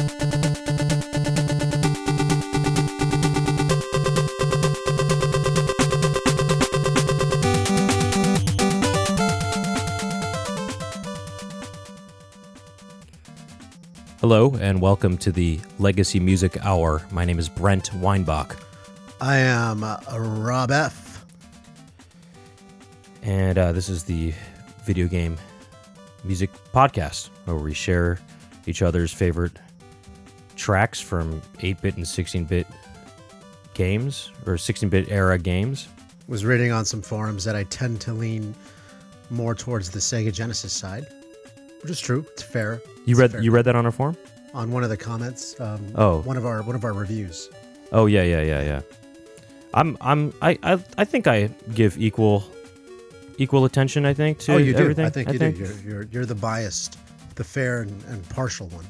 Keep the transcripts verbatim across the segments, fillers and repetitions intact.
Hello, and welcome to the Legacy Music Hour. My name is Brent Weinbach. I am uh, Rob F. And uh, this is the video game music podcast, where we share each other's favorite tracks from eight-bit and sixteen-bit games, or sixteen-bit era games. Was reading on some forums that I tend to lean more towards the Sega Genesis side, which is true. It's fair. You It's read fair. you read that on our forum? On one of the comments. Um, Oh. one of our one of our reviews. Oh yeah, yeah, yeah, yeah. I'm I'm I, I I think I give equal equal attention, I think, to oh, you do. everything. I think you do. You're, you're you're the biased, the fair and, and partial one.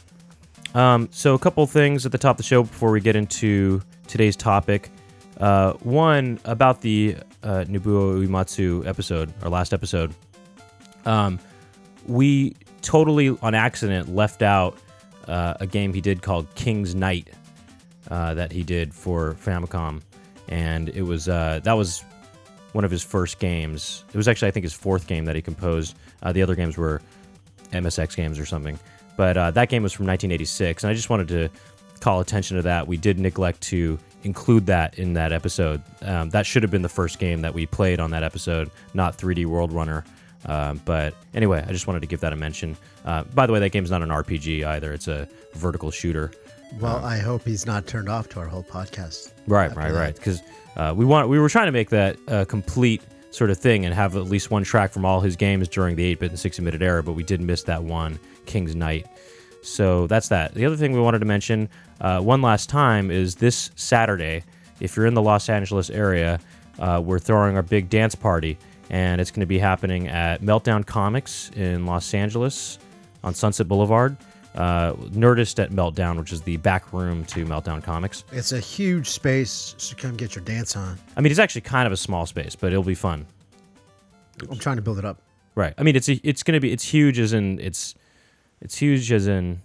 Um, so a couple things at the top of the show before we get into today's topic. Uh, one, about the uh, Nobuo Uematsu episode, our last episode. Um, we totally, on accident, left out uh, a game he did called King's Knight uh, that he did for Famicom. And it was uh, that was one of his first games. It was actually, I think, his fourth game that he composed. Uh, the other games were M S X games or something. But uh, that game was from nineteen eighty-six, and I just wanted to call attention to that. We did neglect to include that in that episode. Um, that should have been the first game that we played on that episode, not three D World Runner. Uh, but anyway, I just wanted to give that a mention. Uh, by the way, that game's not an R P G either. It's a vertical shooter. Well, um, I hope he's not turned off to our whole podcast. Right, after right, that. right. Because uh, we want we were trying to make that a complete sort of thing and have at least one track from all his games during the eight-bit and sixteen-bit era, but we did miss that one, King's Knight. So that's that. The other thing we wanted to mention uh, one last time is this Saturday, if you're in the Los Angeles area, uh, we're throwing our big dance party, and it's going to be happening at Meltdown Comics in Los Angeles on Sunset Boulevard. Uh, Nerdist at Meltdown, which is the back room to Meltdown Comics. It's a huge space, so come get your dance on. I mean, it's actually kind of a small space, but it'll be fun. I'm trying to build it up. Right. I mean, it's it's going to be it's huge as in it's it's huge as in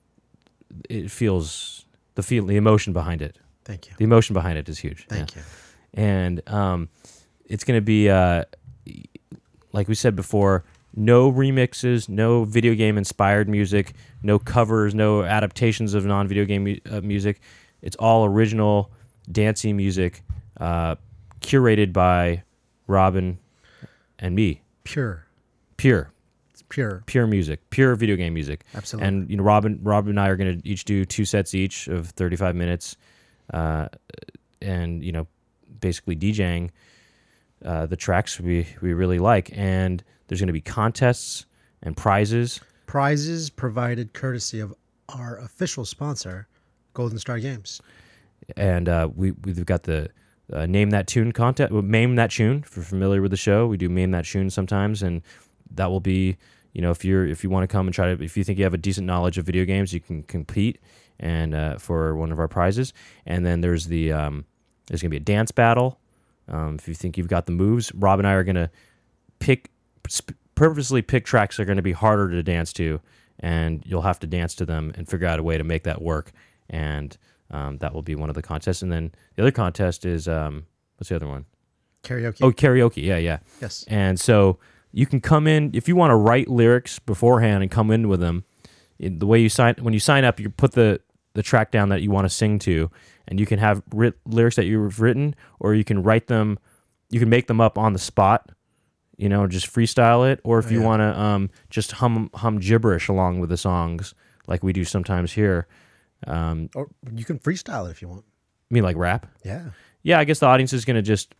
it feels the feel the emotion behind it. Thank you. The emotion behind it is huge. Thank yeah. you. And um, it's going to be uh, like we said before. No remixes, no video game inspired music, no covers, no adaptations of non-video game mu- uh, music. It's all original, dancey music, uh, curated by Robin and me. Pure. Pure, It's pure. pure music, pure video game music. Absolutely. And you know, Robin, Robin and I are going to each do two sets each of thirty-five minutes, uh, and you know, basically DJing uh, the tracks we we really like. And there's going to be contests and prizes. Prizes provided courtesy of our official sponsor, Golden Star Games. And uh, we, we've got the uh, Name That Tune contest. Name That Tune, if you're familiar with the show. We do Name That Tune sometimes, and that will be, you know, if you're if you want to come and try to, if you think you have a decent knowledge of video games, you can compete and uh, for one of our prizes. And then there's the, um, there's going to be a dance battle. Um, if you think you've got the moves, Rob and I are going to pick, purposely pick tracks that are going to be harder to dance to, and you'll have to dance to them and figure out a way to make that work. And um, that will be one of the contests. And then the other contest is, um, what's the other one? Karaoke. Oh, karaoke. Yeah, yeah. Yes. And so you can come in, if you want to write lyrics beforehand and come in with them, in the way you sign, when you sign up, you put the, the track down that you want to sing to, and you can have writ, lyrics that you've written, or you can write them, you can make them up on the spot, you know, just freestyle it, or if Oh, you yeah. want to um, just hum hum gibberish along with the songs, like we do sometimes here. Um, Or you can freestyle it if you want. I mean, like rap. Yeah. Yeah, I guess the audience is going to just,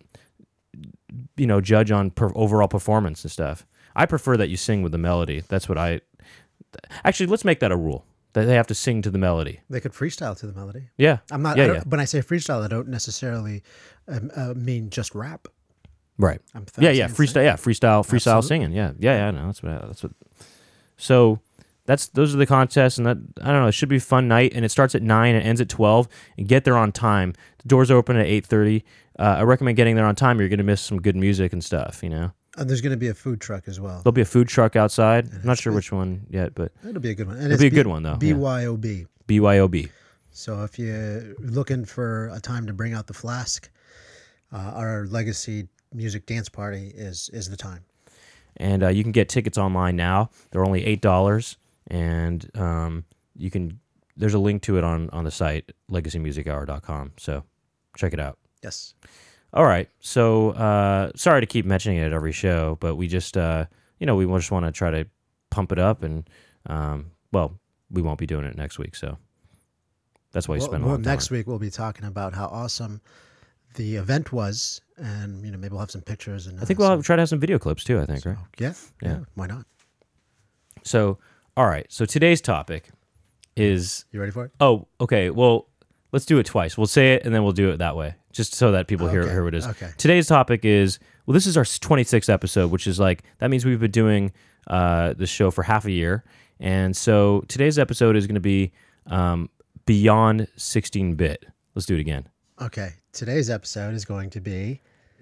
you know, judge on per- overall performance and stuff. I prefer that you sing with the melody. That's what I... Actually, let's make that a rule, that they have to sing to the melody. They could freestyle to the melody. Yeah. I'm not. Yeah, I don't, yeah. When I say freestyle, I don't necessarily um, uh, mean just rap. Right. I'm Yeah, yeah, saying freestyle. Yeah, freestyle, freestyle Absolutely. singing. Yeah, yeah, yeah. I know. That's what. That's what. So, that's those are the contests, and that I don't know. It should be a fun night, and it starts at nine and ends at twelve. And get there on time. The doors open at eight thirty. Uh, I recommend getting there on time. Or you're going to miss some good music and stuff. You know. And there's going to be a food truck as well. There'll be a food truck outside. And I'm not it's- sure it's- which one yet, but It'll be a good one. And it'll it's be a B- good one, though. B Yeah. Y O B. B Y O B. So if you're looking for a time to bring out the flask, uh, our Legacy Music Dance Party is is the time. And uh, you can get tickets online now. They're only eight dollars, and um, you can. There's a link to it on, on the site, legacy music hour dot com. So check it out. Yes. All right. So uh, sorry to keep mentioning it at every show, but we just, uh, you know, we just want to try to pump it up. And, um, well, we won't be doing it next week. So that's why you Well, spend a well, lot of time. next week we'll be talking about how awesome the event was, and you know maybe we'll have some pictures. And I think uh, we'll some- have, try to have some video clips too, I think, right? yeah, yeah, Yeah. Why not? So, all right. So today's topic is, You ready for it? oh, okay. Well, let's do it twice. We'll say it and then we'll do it that way, just so that people hear, Okay, hear what it is. okay. Today's topic is, well, this is our twenty-sixth episode, which is like, that means we've been doing uh, the show for half a year. And so today's episode is going to be um, Beyond sixteen bit. Let's do it again. Okay. Today's episode is going to be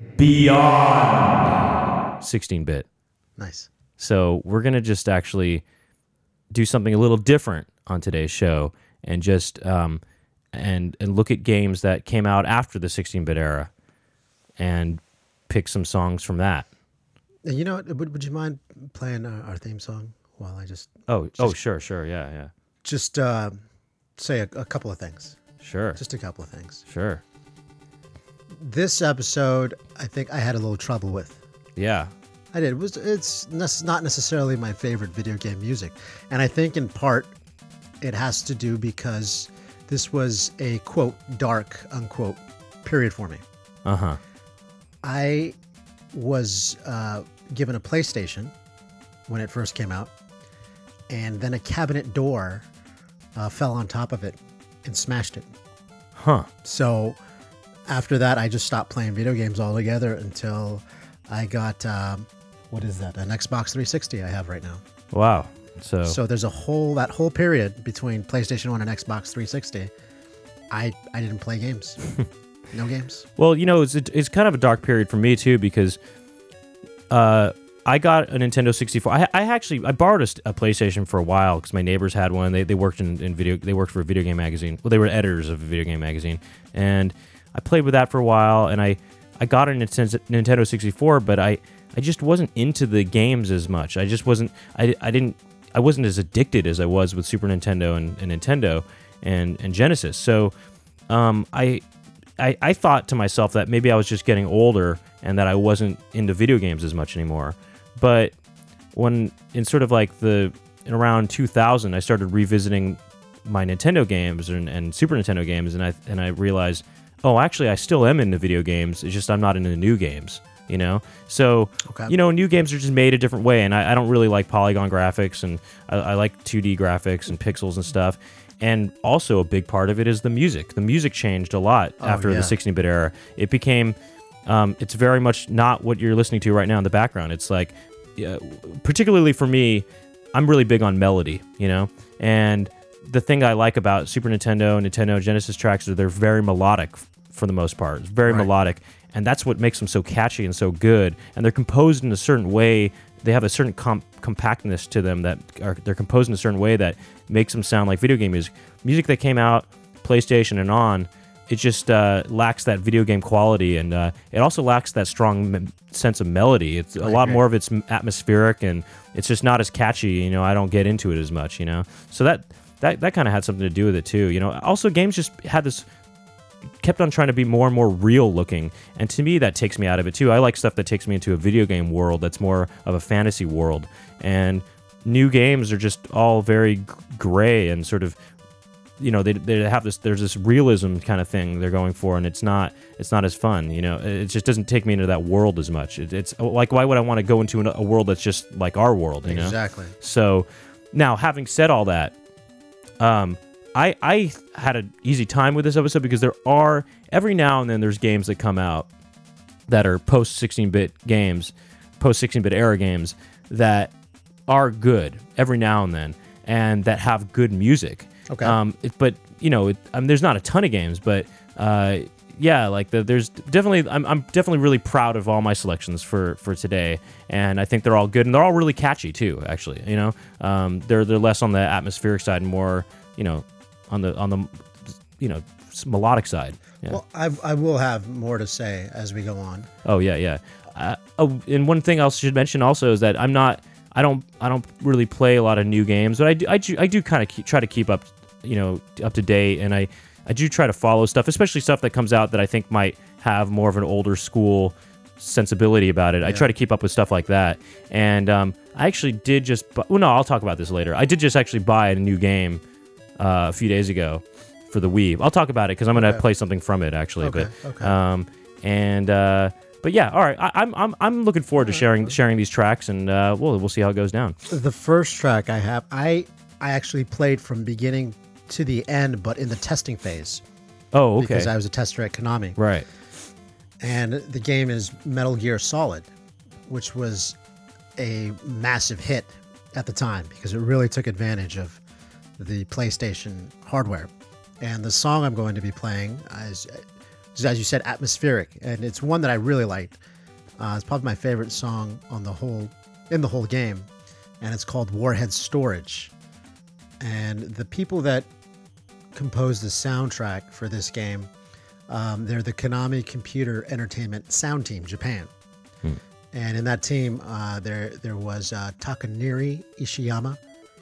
Beyond sixteen bit. nice. So we're going to just actually do something a little different on today's show and just um, and and look at games that came out after the sixteen bit era and pick some songs from that. And you know, what, would would you mind playing our, our theme song while I just Oh, oh, sure, sure, yeah, yeah, just uh, say a, a couple of things? sure, Just a couple of things. sure, This episode, I think I had a little trouble with. yeah, I did. It was it's nec- not necessarily my favorite video game music, and I think in part it has to do because this was a quote dark unquote period for me. uh huh, I was uh, given a PlayStation when it first came out, and then a cabinet door uh, fell on top of it and smashed it. huh, So after that, I just stopped playing video games altogether until I got um, what is that? An Xbox three sixty I have right now. wow. So, So there's a whole that whole period between PlayStation one and Xbox three sixty. I I didn't play games. No games. well, you know, it's it's kind of a dark period for me too because uh, I got a Nintendo sixty-four. I, I actually I borrowed a, st- a PlayStation for a while because my neighbors had one. They they worked in, in video. They worked for a video game magazine. Well, they were editors of a video game magazine, and I played with that for a while. And I I got a Nintendo Nintendo sixty-four, but I I just wasn't into the games as much. I just wasn't. I I didn't. I wasn't as addicted as I was with Super Nintendo and, and Nintendo and and Genesis. So um, I. I, I thought to myself that maybe I was just getting older and that I wasn't into video games as much anymore. But when in sort of like the in around two thousand, I started revisiting my Nintendo games and, and Super Nintendo games, and I and I realized, oh, actually, I still am into video games. It's just I'm not into the new games, you know. So Okay. you know, new games are just made a different way, and I, I don't really like polygon graphics, and I, I like two D graphics and pixels and stuff. And also a big part of it is the music. The music changed a lot Oh, after yeah. the sixteen bit era. It became, um, it's very much not what you're listening to right now in the background. It's like, yeah, particularly for me, I'm really big on melody, you know? And the thing I like about Super Nintendo, Nintendo, Genesis tracks is they're very melodic f- for the most part. It's very Right. melodic. And that's what makes them so catchy and so good. And they're composed in a certain way. They have a certain comp- compactness to them that are they're composed in a certain way that makes them sound like video game music. Music that came out PlayStation and on, it just uh, lacks that video game quality, and uh, it also lacks that strong me- sense of melody. It's a I lot agree. more of it's atmospheric, and it's just not as catchy. You know, I don't get into it as much. You know, so that that that kind of had something to do with it too. You know, also games just had this. Kept on trying to be more and more real looking, and to me that takes me out of it too. I like stuff that takes me into a video game world that's more of a fantasy world, and new games are just all very g- gray and sort of, you know, they, they have this, there's this realism kind of thing they're going for, and it's not it's not as fun, you know. It just doesn't take me into that world as much. It, it's like, why would I want to go into an, a world that's just like our world, you know? Exactly. So now, having said all that, um, I I had an easy time with this episode because there are every now and then there's games that come out that are post sixteen bit games, post sixteen bit era games that are good every now and then, and that have good music. Okay. Um, it, but you know, it, I mean, there's not a ton of games, but uh, yeah, like the, there's definitely I'm I'm definitely really proud of all my selections for for today, and I think they're all good and they're all really catchy too. Actually, you know, um, they're they're less on the atmospheric side and more, you know, on the on the you know melodic side. Yeah. Well, I I will have more to say as we go on. Oh yeah, yeah. Uh, oh, and one thing I should mention also is that I'm not. I don't. I don't really play a lot of new games, but I do. I do, I do kind of try to keep up, you know, up to date, and I. I do try to follow stuff, especially stuff that comes out that I think might have more of an older school sensibility about it. Yeah. I try to keep up with stuff like that. And um, I actually did just... Bu- well, no, I'll talk about this later. I did just actually buy a new game uh, a few days ago for the Wii. I'll talk about it because I'm going to okay. play something from it, actually. Okay, but, okay. Um, and... Uh, But yeah, all right. I, I'm I'm I'm looking forward to sharing sharing these tracks, and uh, we'll we'll see how it goes down. The first track I have, I I actually played from beginning to the end, but in the testing phase. Oh, okay. Because I was a tester at Konami. Right. And the game is Metal Gear Solid, which was a massive hit at the time because it really took advantage of the PlayStation hardware. And the song I'm going to be playing is, as you said, atmospheric, and it's one that I really liked. Uh, it's probably my favorite song on the whole in the whole game, and it's called Warhead Storage. And the people that composed the soundtrack for this game, um, they're the Konami Computer Entertainment Sound Team, Japan. Hmm. And in that team, uh, there there was uh, Takanori Ishiyama,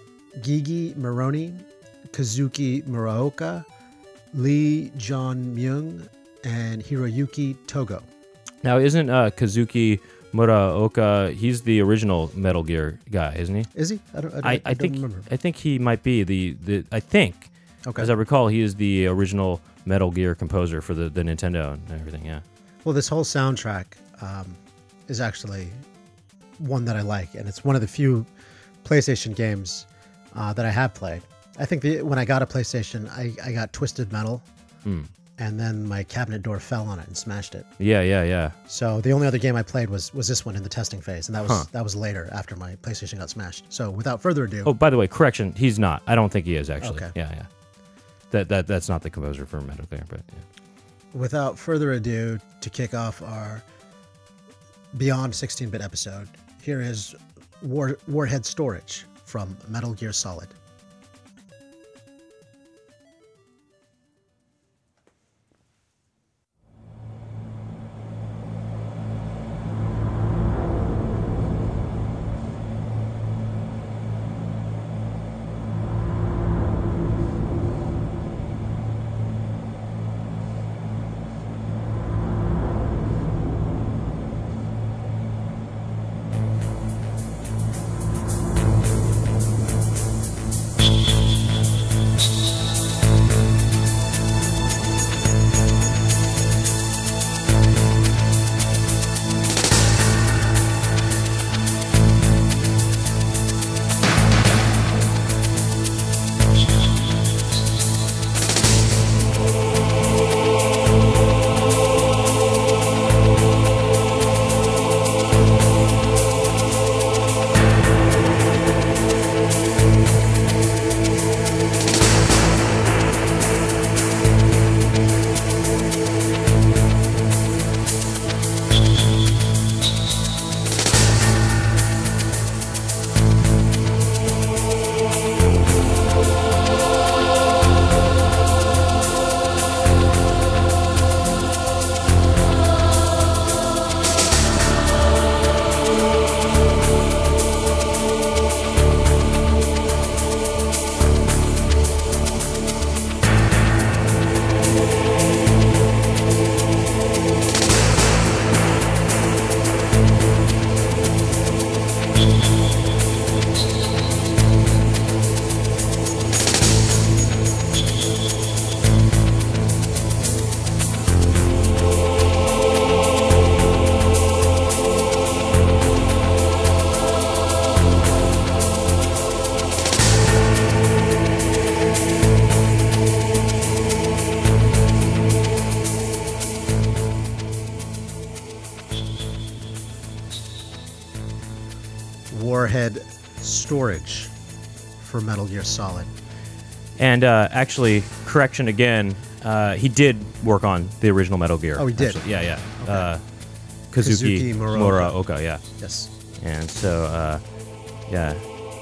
Gigi Moroni, Kazuki Muraoka, Lee John Myung, and Hiroyuki Togo. Now, isn't uh, Kazuki Muraoka? He's the original Metal Gear guy, isn't he? Is he? I don't. I, don't, I, I, I don't think. remember. I think he might be the, the. I think. Okay. As I recall, he is the original Metal Gear composer for the, the Nintendo and everything. Yeah. Well, this whole soundtrack um, is actually one that I like, and it's one of the few PlayStation games uh, that I have played. I think the, when I got a PlayStation, I, I got Twisted Metal, mm. and then my cabinet door fell on it and smashed it. Yeah, yeah, yeah. So the only other game I played was was this one in the testing phase, and that was huh. that was later after my PlayStation got smashed. So without further ado. Oh, by the way, correction, he's not. I don't think he is actually. Okay. Yeah, yeah. That that that's not the composer for Metal Gear, but yeah. Without further ado, to kick off our Beyond sixteen-bit episode, here is War, Warhead Storage from Metal Gear Solid. Warhead Storage for Metal Gear Solid. And uh, actually, correction again, Uh, he did work on the original Metal Gear. Oh, he did? actually. Yeah, yeah. Okay. Uh, Kazuki, Kazuki Muraoka. Muraoka, yeah. Yes. And so, uh, yeah.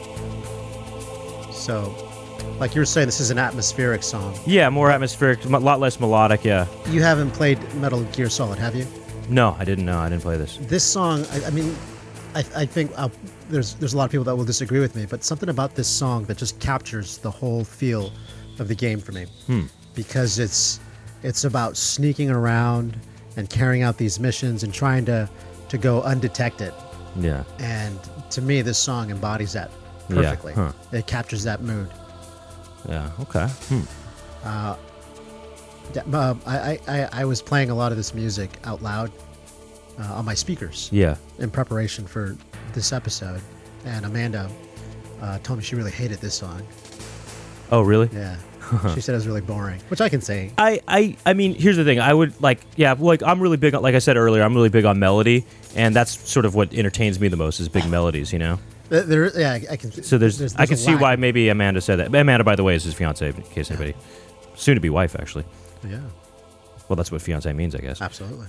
So, like you were saying, this is an atmospheric song. Yeah, more atmospheric, a lot less melodic, yeah. You haven't played Metal Gear Solid, have you? No, I didn't know. I didn't play this. This song, I, I mean, I, I think uh, there's there's a lot of people that will disagree with me, but something about this song that just captures the whole feel of the game for me. Hmm. Because it's it's about sneaking around and carrying out these missions and trying to, to go undetected. Yeah. And to me, this song embodies that perfectly. Yeah. Huh. It captures that mood. Yeah, okay. Hmm. Uh, yeah, uh, I, I, I was playing a lot of this music out loud uh, on my speakers Yeah. in preparation for this episode. And Amanda uh, told me she really hated this song. Oh, really? Yeah. She said it was really boring, which I can say. I, I, I mean, here's the thing. I would like, yeah, like I'm really big on, like I said earlier, I'm really big on melody, and that's sort of what entertains me the most is big melodies, you know. There, there- yeah, I can. So there's, there's- I there's can a see lack. why maybe Amanda said that. Amanda, by the way, is his fiance, in case anybody, soon to be wife, actually. Yeah, Well, that's what fiance means, I guess. absolutely.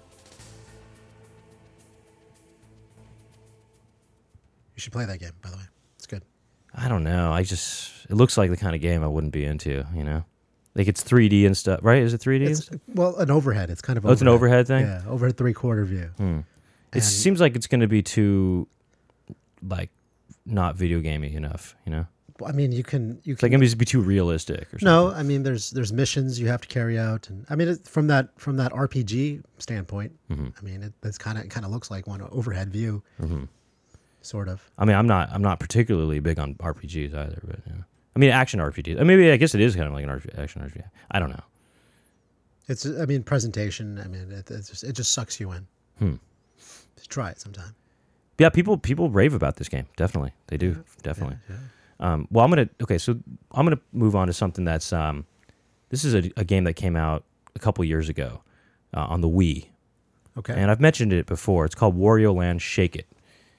You should play that game, by the way. It's good. I don't know. I just, it looks like the kind of game I wouldn't be into, you know. Like it's three D and stuff, right? Is it three D? It's, well, an overhead. It's kind of. Oh, it's an overhead thing? Yeah, overhead three quarter view. Hmm. It And- seems like it's going to be too, like, not video gamey enough, you know. I mean, you can. You It's like can. going to be too realistic or something. No, I mean, there's there's missions you have to carry out, and I mean, it, from that from that R P G standpoint, Mm-hmm. I mean, it, it's kind of kind of looks like one overhead view, Mm-hmm. sort of. I mean, I'm not, I'm not particularly big on R P Gs either, but you know. I mean, action R P Gs. I mean, maybe I guess it is kind of like an R P, action R P G. I don't know. It's I mean, presentation. I mean, it it just, it just sucks you in. Hmm. Just try it sometime. Yeah, people people rave about this game. Definitely, they do. Definitely. Yeah, yeah. Um, well, I'm gonna okay. So I'm gonna move on to something that's um, this is a, a game that came out a couple years ago uh, on the Wii, Okay. and I've mentioned it before. It's called Wario Land Shake It,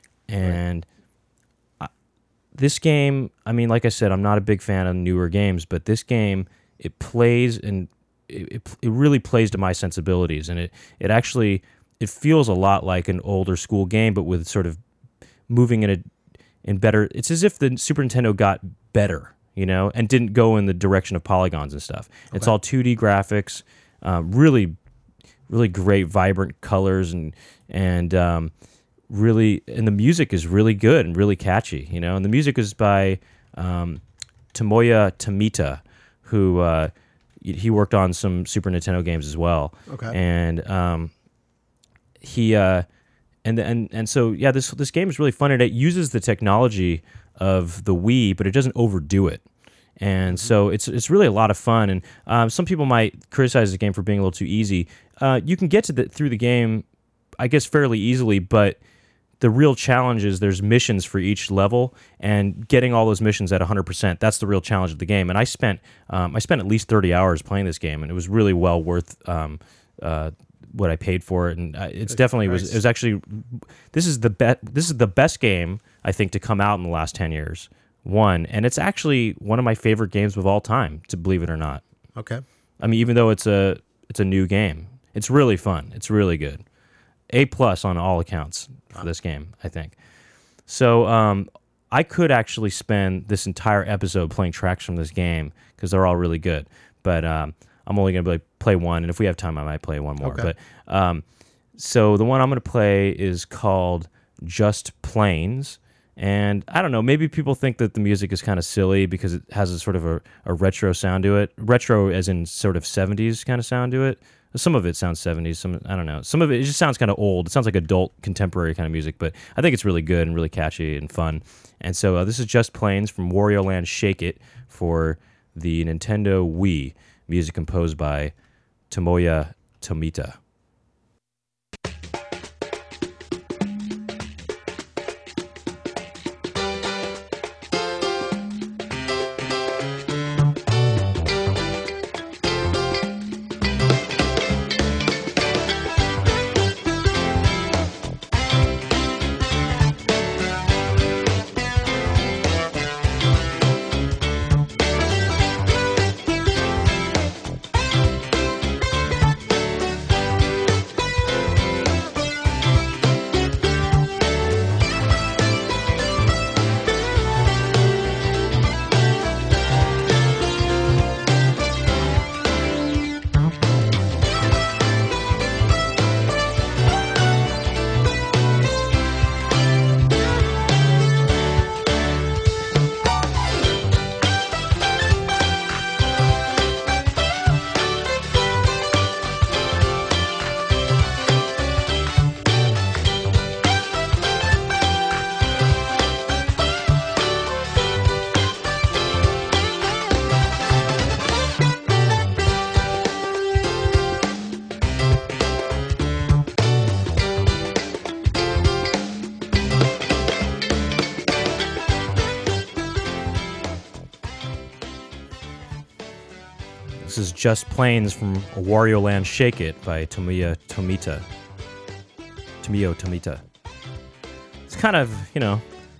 and I, this game. I mean, like I said, I'm not a big fan of newer games, but this game it plays and it, it, it really plays to my sensibilities, and it it actually it feels a lot like an older school game, but with sort of moving in a in better. It's as if the Super Nintendo got better, you know, and didn't go in the direction of polygons and stuff. It's Okay. all two D graphics, uh, really, really great, vibrant colors, and and um, really, and the music is really good and really catchy, you know. And the music is by um, Tomoya Tomita, who uh, he worked on some Super Nintendo games as well. Okay. And um, he. Uh, And and and so yeah, this this game is really fun, and it uses the technology of the Wii, but it doesn't overdo it. And so it's it's really a lot of fun. And um, some people might criticize the game for being a little too easy. Uh, you can get to the through the game, I guess, fairly easily, but the real challenge is there's missions for each level, and getting all those missions at one hundred percent. That's the real challenge of the game. And I spent um, I spent at least thirty hours playing this game, and it was really well worth. Um, uh, what I paid for it, and uh, it's Good definitely was. price. It was actually, this is the best. This is the best game I think to come out in the last ten years. One, and it's actually one of my favorite games of all time. To believe it or not, Okay. I mean, even though it's a it's a new game, it's really fun. It's really good. A plus on all accounts for this game, I think. So um, I could actually spend this entire episode playing tracks from this game because they're all really good, but. Um, I'm only going to play one, and if we have time, I might play one more. Okay. But um, so the one I'm going to play is called Just Plains, and I don't know, maybe people think that the music is kind of silly because it has a sort of a, a retro sound to it. Retro as in sort of seventies kind of sound to it. Some of it sounds seventies, some I don't know. Some of it, it just sounds kind of old. It sounds like adult contemporary kind of music, but I think it's really good and really catchy and fun. And so uh, this is Just Plains from Wario Land Shake It for the Nintendo Wii. Music composed by Tomoya Tomita. This is Just Plains from Wario Land Shake It by Tomiya Tomita. Tomio Tomita. It's kind of, you know...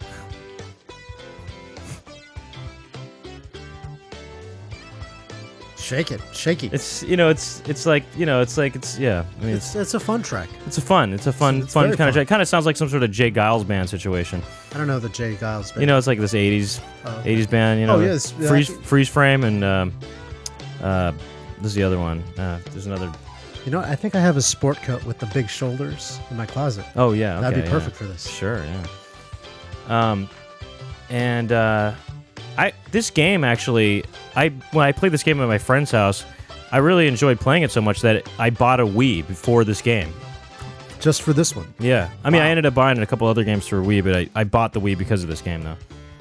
Shake it, shaky. It's, you know, it's it's like, you know, it's like, it's, yeah. I mean, It's, it's, it's a fun track. it's a fun, it's a fun, It's- it's fun very kind of... fun. It kind of sounds like some sort of Jay Giles band situation. I don't know the Jay Giles band. You know, it's like this eighties, Oh. eighties band, you know. Oh, yes, yeah, Freeze, I- freeze Frame and, um, uh, this is the other one. Uh, there's another... You know, I think I have a sport coat with the big shoulders in my closet. Oh, yeah, okay, That'd be yeah. perfect for this. Sure, yeah. Um, and uh, I this game actually, I when I played this game at my friend's house, I really enjoyed playing it so much that I bought a Wii before this game. Just for this one. Yeah, I mean, Wow. I ended up buying a couple other games for Wii, but I, I bought the Wii because of this game, though.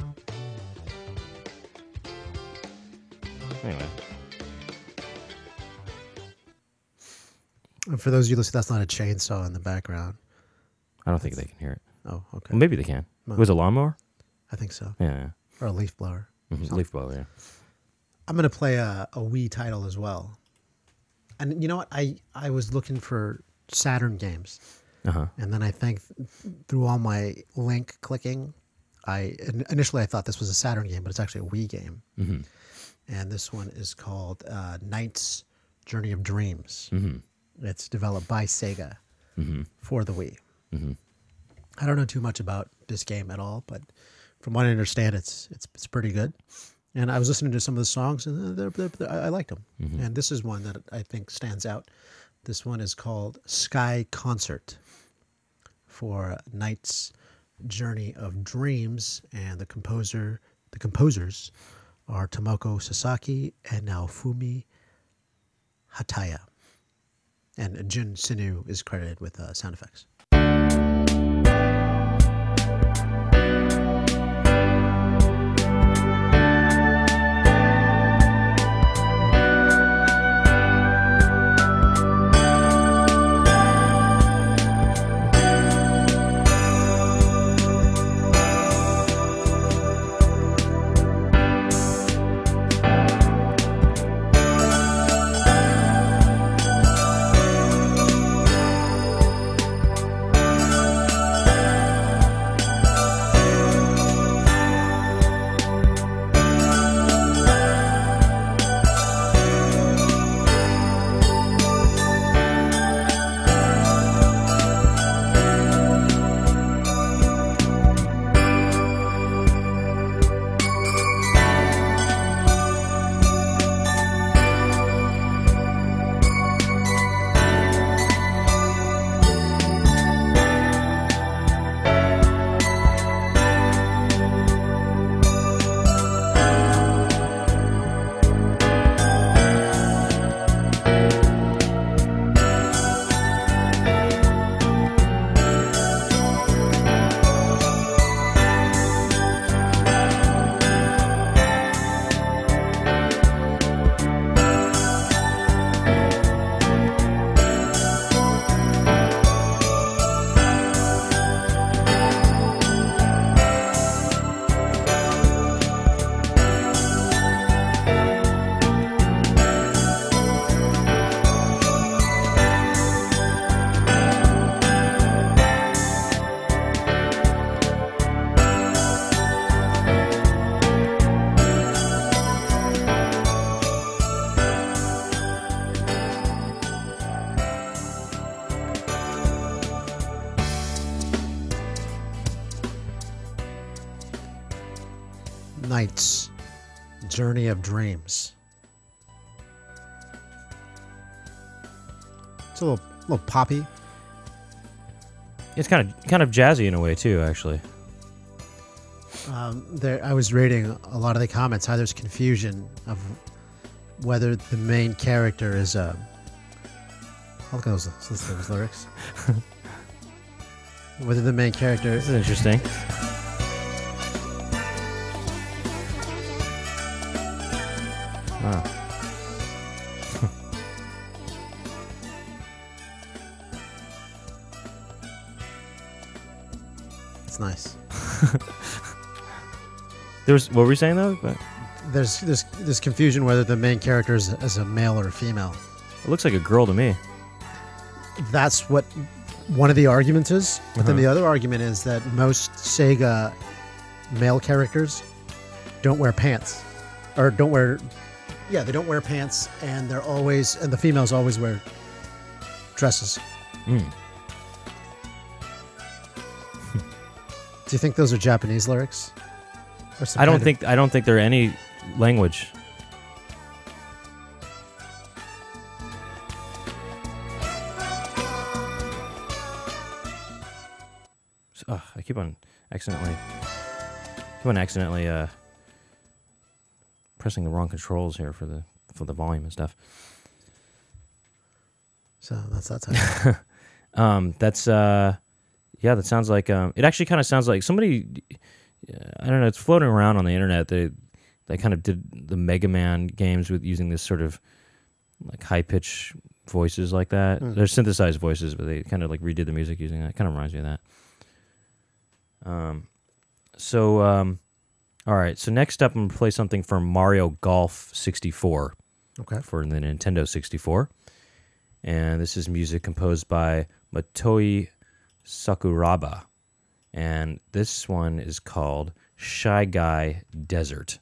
Anyway, And for those of you listening, that's not a chainsaw in the background. I don't think they can hear it. Oh, okay. Well, maybe they can. No. It was a lawnmower. I think so. Yeah, yeah. Or a leaf blower. Mhm, leaf blower. Yeah. I'm going to play a, a Wii title as well. And you know what? I, I was looking for Saturn games. Uh huh. And then I think through all my link clicking, I initially I thought this was a Saturn game, but it's actually a Wii game. Mm-hmm. And this one is called uh, Knight's Journey of Dreams. Mm-hmm. It's developed by Sega Mm-hmm. for the Wii. Mm-hmm. I don't know too much about this game at all, but from what I understand, it's it's it's pretty good. And I was listening to some of the songs, and they're, they're, they're, I I liked them. Mm-hmm. And this is one that I think stands out. This one is called Sky Concert for Knight's Journey of Dreams, and the composer, the composers are Tomoko Sasaki and Naofumi Hataya. And Jun Sinu is credited with uh, sound effects. Knight's Journey of Dreams. It's a little, little poppy. It's kind of kind of jazzy in a way too, actually. Um, there, I was reading a lot of the comments how there's confusion of whether the main character is a. I'll look at those, those, those lyrics. Whether the main character This is interesting. Wow. It's nice. There was what were you saying though? But there's there's there's confusion whether the main character is, is a male or a female. It looks like a girl to me. That's what one of the arguments is. But Uh-huh. then the other argument is that most Sega male characters don't wear pants, or don't wear. Yeah, they don't wear pants, and they're always and the females always wear dresses. Mm. Do you think those are Japanese lyrics? Or some I don't kind of- think I don't think there are any language. So, ugh, I keep on accidentally keep on accidentally uh, pressing the wrong controls here for the for the volume and stuff. So that's that type. Um, that's uh, yeah, that sounds like um, it actually kind of sounds like somebody. I don't know. It's floating around on the internet. They they kind of did the Mega Man games with using this sort of like high pitch voices like that. Mm. They're synthesized voices, but they kind of like redid the music using that. Kind of reminds me of that. Um, so um, all right. So next up, I'm gonna play something from Mario Golf sixty-four. Okay. For the Nintendo sixty-four. And this is music composed by Motoi Sakuraba. And this one is called Shy Guy Desert.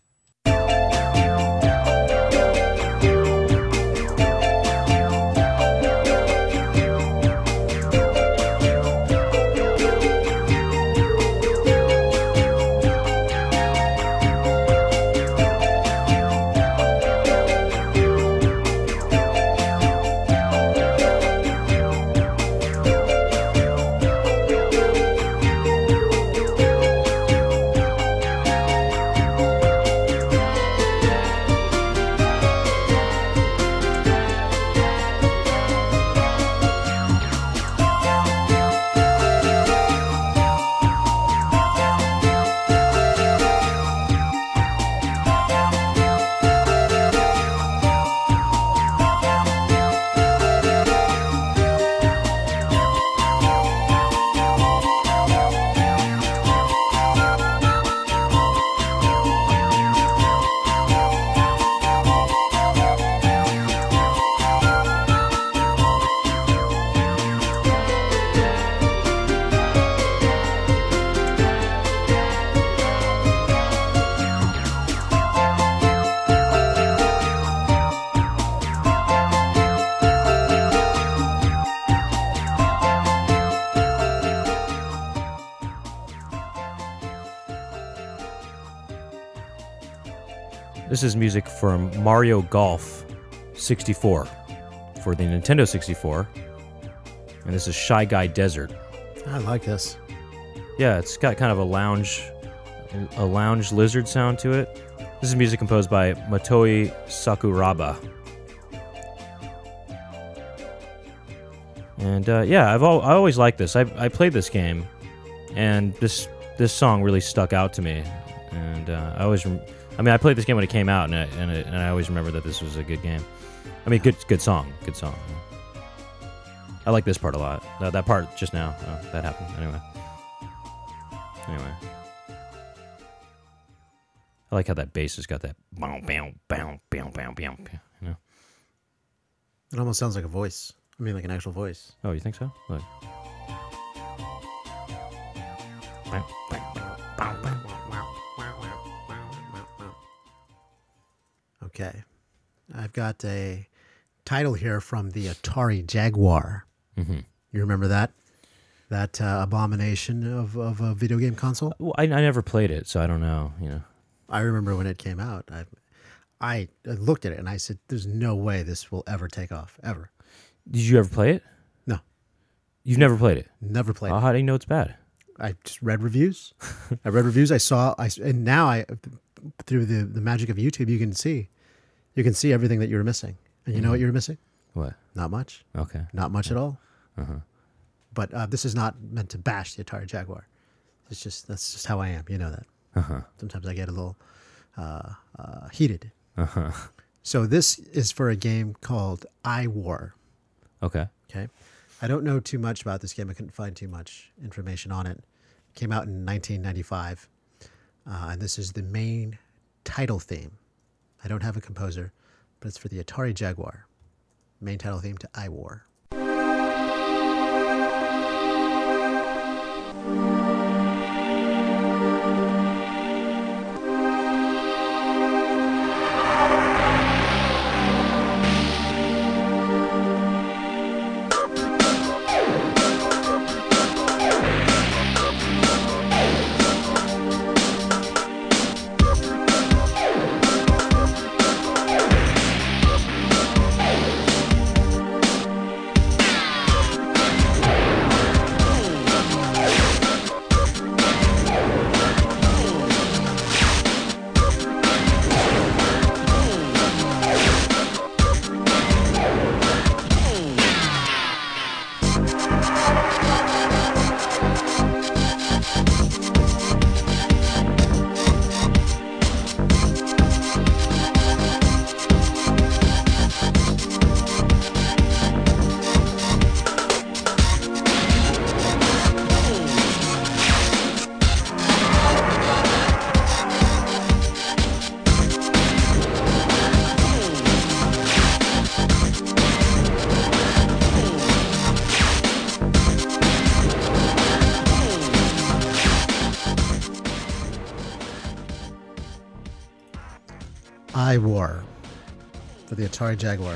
This is music from Mario Golf sixty-four for the Nintendo sixty-four. And this is Shy Guy Desert. I like this. Yeah, it's got kind of a lounge a lounge lizard sound to it. This is music composed by Motoi Sakuraba. And uh, yeah, I've al- I always liked this. I I played this game, and this this song really stuck out to me. And uh, I always, rem- I mean, I played this game when it came out, and I, and, it, and I always remember that this was a good game. I mean, good good song, good song. I like this part a lot. That, that part just now, oh, that happened anyway. Anyway, I like how that bass has got that bow bow bow bow bow bow. You know? It almost sounds like a voice. I mean, like an actual voice. Oh, you think so? Look. Okay. I've got a title here from the Atari Jaguar. Mm-hmm. You remember that? That uh, abomination of, of a video game console? Well, I, I never played it, so I don't know. You know. I remember when it came out. I, I I looked at it and I said, "There's no way this will ever take off, ever." Did you ever play it? No, You've never played it. never played Oh, it. how do you know it's bad? I just read reviews. I read reviews. I saw. I and now I, through the the magic of YouTube, you can see, you can see everything that you were missing. And you know what you were missing? What? Not much. Okay. Not much at all. Uh-huh. But uh, this is not meant to bash the Atari Jaguar. It's just that's just how I am. You know that. Uh-huh. Sometimes I get a little uh, uh, heated. Uh-huh. So this is for a game called iWar. Okay. Okay. I don't know too much about this game. I couldn't find too much information on it. It came out in nineteen ninety-five. Uh, and this is the main title theme I don't have a composer, but it's for the Atari Jaguar. Main title theme to iWar. iWar for the Atari Jaguar.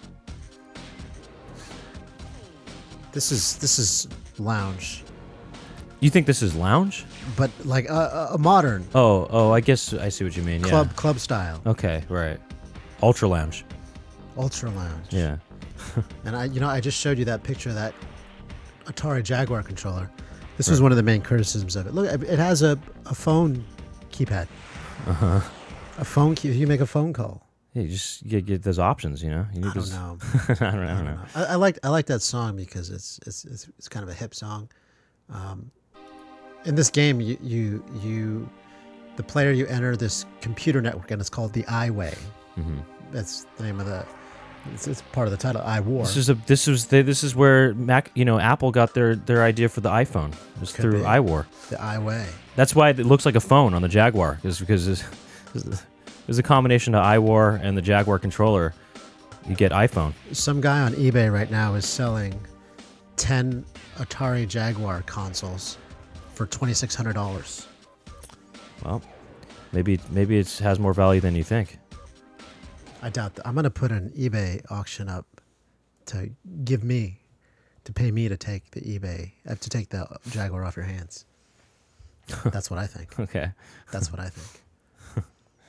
This is this is lounge, You think this is lounge? but like a, a modern Oh, oh, I guess I see what you mean. club club style, Yeah. Okay, right. Ultra lounge. ultra lounge. Yeah. And I, you know, I just showed you that picture of that Atari Jaguar controller. This was one of the main criticisms of it. Look, it has a, a phone keypad. Uh huh. A phone key. You make a phone call. Yeah, you just get, get those options, you know. You need I don't those- know. I don't, I don't know. I, I like I like that song because it's it's it's, it's kind of a hip song. Um, in this game, you, you you the player you enter this computer network, and it's called the iWay. hmm That's the name of the. It's, it's part of the title. iWar. This is a this was the, this is where Mac, you know, Apple got their their idea for the iPhone. It was Could through be. iWar. the iWay. That's why it looks like a phone on the Jaguar, is because it's, it's a combination of iWar and the Jaguar controller. You get iPhone. Some guy on eBay right now is selling ten Atari Jaguar consoles for twenty six hundred dollars. Well, maybe maybe it has more value than you think. I doubt that. I'm gonna put an eBay auction up to give me, to pay me to take the eBay, uh, to take the Jaguar off your hands. That's what I think. Okay. That's what I think.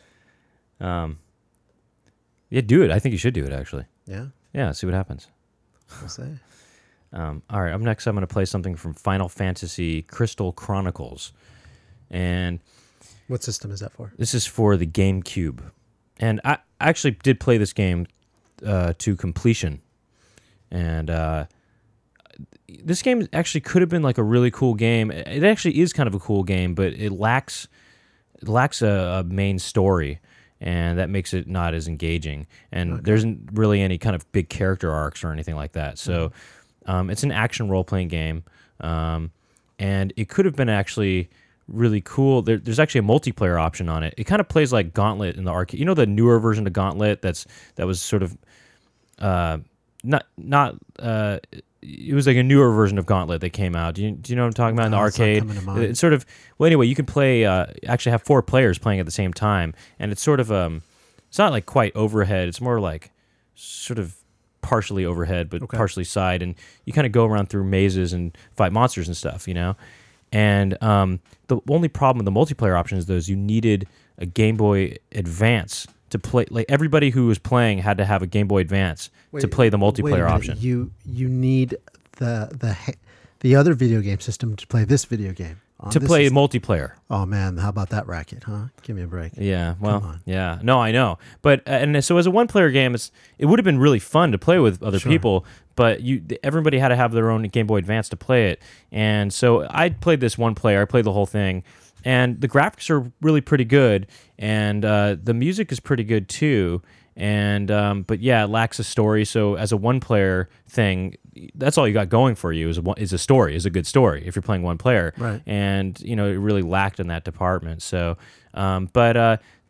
Um. Yeah, do it. I think you should do it actually. Yeah, Yeah, see what happens. we'll see. Um, all right, up next, I'm going to play something from Final Fantasy Crystal Chronicles, and What system is that for? this is for the GameCube. And I actually did play this game uh, to completion, and uh, this game actually could have been like a really cool game. It actually is kind of a cool game, but it lacks it lacks a, a main story, and that makes it not as engaging. And Okay. there isn't really any kind of big character arcs or anything like that. So um, it's an action role-playing game, um, and it could have been actually really cool. There, there's actually a multiplayer option on it. It kind of plays like Gauntlet in the arcade. You know the newer version of Gauntlet that's that was sort of uh, not not. Uh, it was like a newer version of Gauntlet that came out. Do you, do you know what I'm talking about in the No, it's not arcade? coming to mind. It's sort of well. Anyway, you can play. Uh, actually, have four players playing at the same time, and it's sort of um, it's not like quite overhead. It's more like sort of partially overhead, but Okay. partially side, and you kind of go around through mazes and fight monsters and stuff. You know. And um, the only problem with the multiplayer option is those you needed a Game Boy Advance to play. Like everybody who was playing had to have a Game Boy Advance to Wait, play the wait a multiplayer minute. option. You you need the the he- the other video game system to play this video game. on to this play system. multiplayer. Oh man, how about that racket, huh? Give me a break. Yeah, well, on. yeah, no, I know, but uh, and so as a one-player game, it's it would have been really fun to play with other Sure. people, but you everybody had to have their own Game Boy Advance to play it, and so I played this one player. I played the whole thing, and the graphics are really pretty good, and uh, the music is pretty good too. And um, but yeah, it lacks a story. So as a one-player thing, that's all you got going for you is a, one- is a story, is a good story if you're playing one player. Right. And you know it really lacked in that department. So, um, but uh,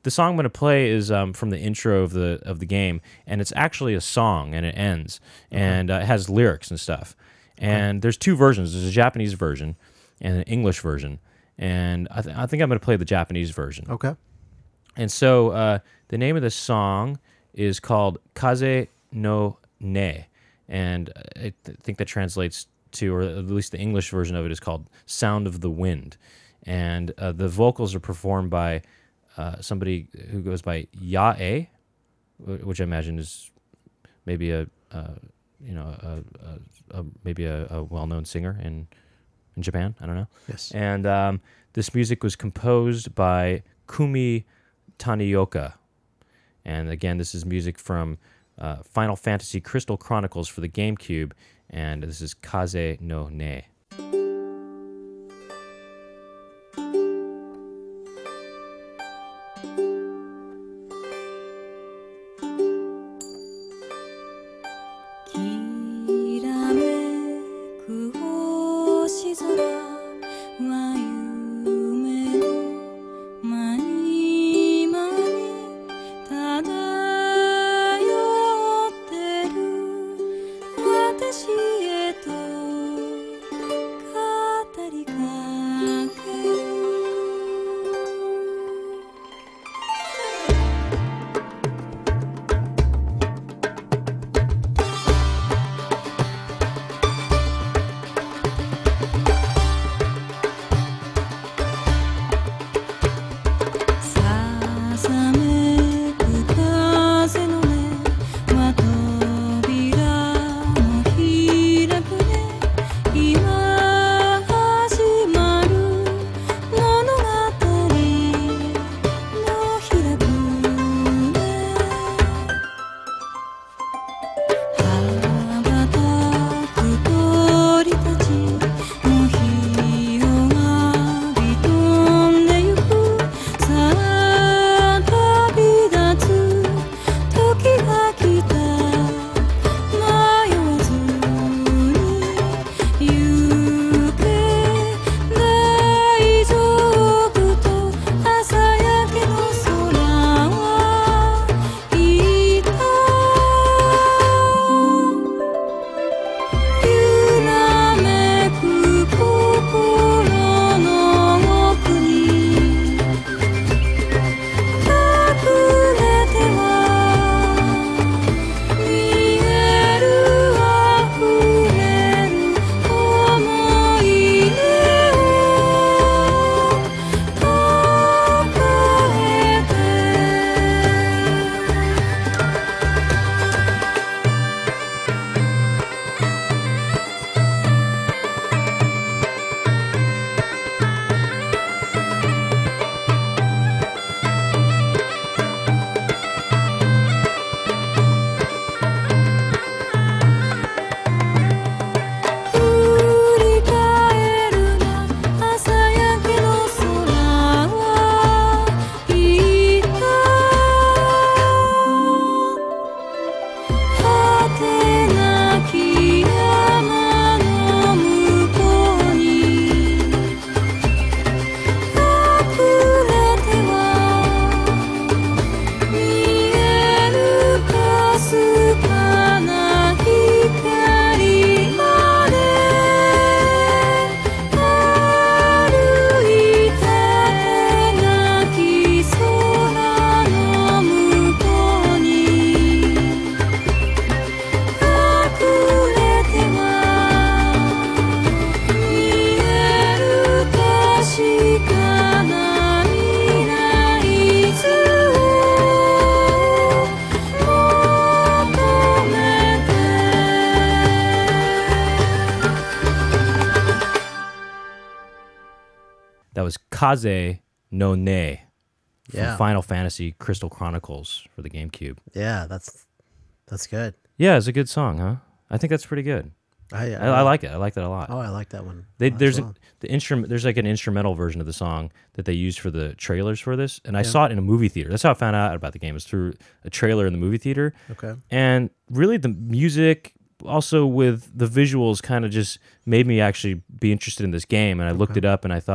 the song I'm going to play is um, from the intro of the of the game, and it's actually a song, and it ends, and uh, it has lyrics and stuff. And there's two versions. There's a Japanese version and an English version, and I, th- I think I'm going to play the Japanese version. Okay. And so uh, the name of the song is called Kaze no Ne, and I th- think that translates to, or at least the English version of it is called Sound of the Wind. And uh, the vocals are performed by uh, somebody who goes by Yae, wh- which I imagine is maybe a, uh, you know, a, a, a, maybe a, a well-known singer in in Japan. I don't know. Yes. And um, this music was composed by Kumi Tanioka. And again, this is music from uh, Final Fantasy Crystal Chronicles for the GameCube, and this is Kaze no Ne. きらめく星空は夢のまにまに漂ってる私へと語りかける ささめく風の音は扉も開くね今始まる物語も開くね羽ばたく鳥たちの日を浴び飛んでゆくさあ旅立つ時が来た迷わずに行け大丈夫と朝焼けの空は言った揺らめく心の奥に隠れては見える溢れる思い出を抱えて 振り返るな朝焼けの空は言った果てなき山の向こうに隠れては見えるかすかな光まで歩いてなき空の向こうに隠れては見える確かな未来図を求めて That was Kaze no Ne from Yeah. Final Fantasy Crystal Chronicles for the GameCube. Yeah, that's that's good. Yeah, it's a good song, huh? I think that's pretty good. I, I, I like it. I like that a lot. Oh, I like that one. They, as there's well. a, the instrument. There's like an instrumental version of the song that they used for the trailers for this, and I Yeah. saw it in a movie theater. That's how I found out about the game. Is through a trailer in the movie theater. Okay. And really, the music, also with the visuals, kind of just made me actually be interested in this game. And I looked Okay. it up, and I thought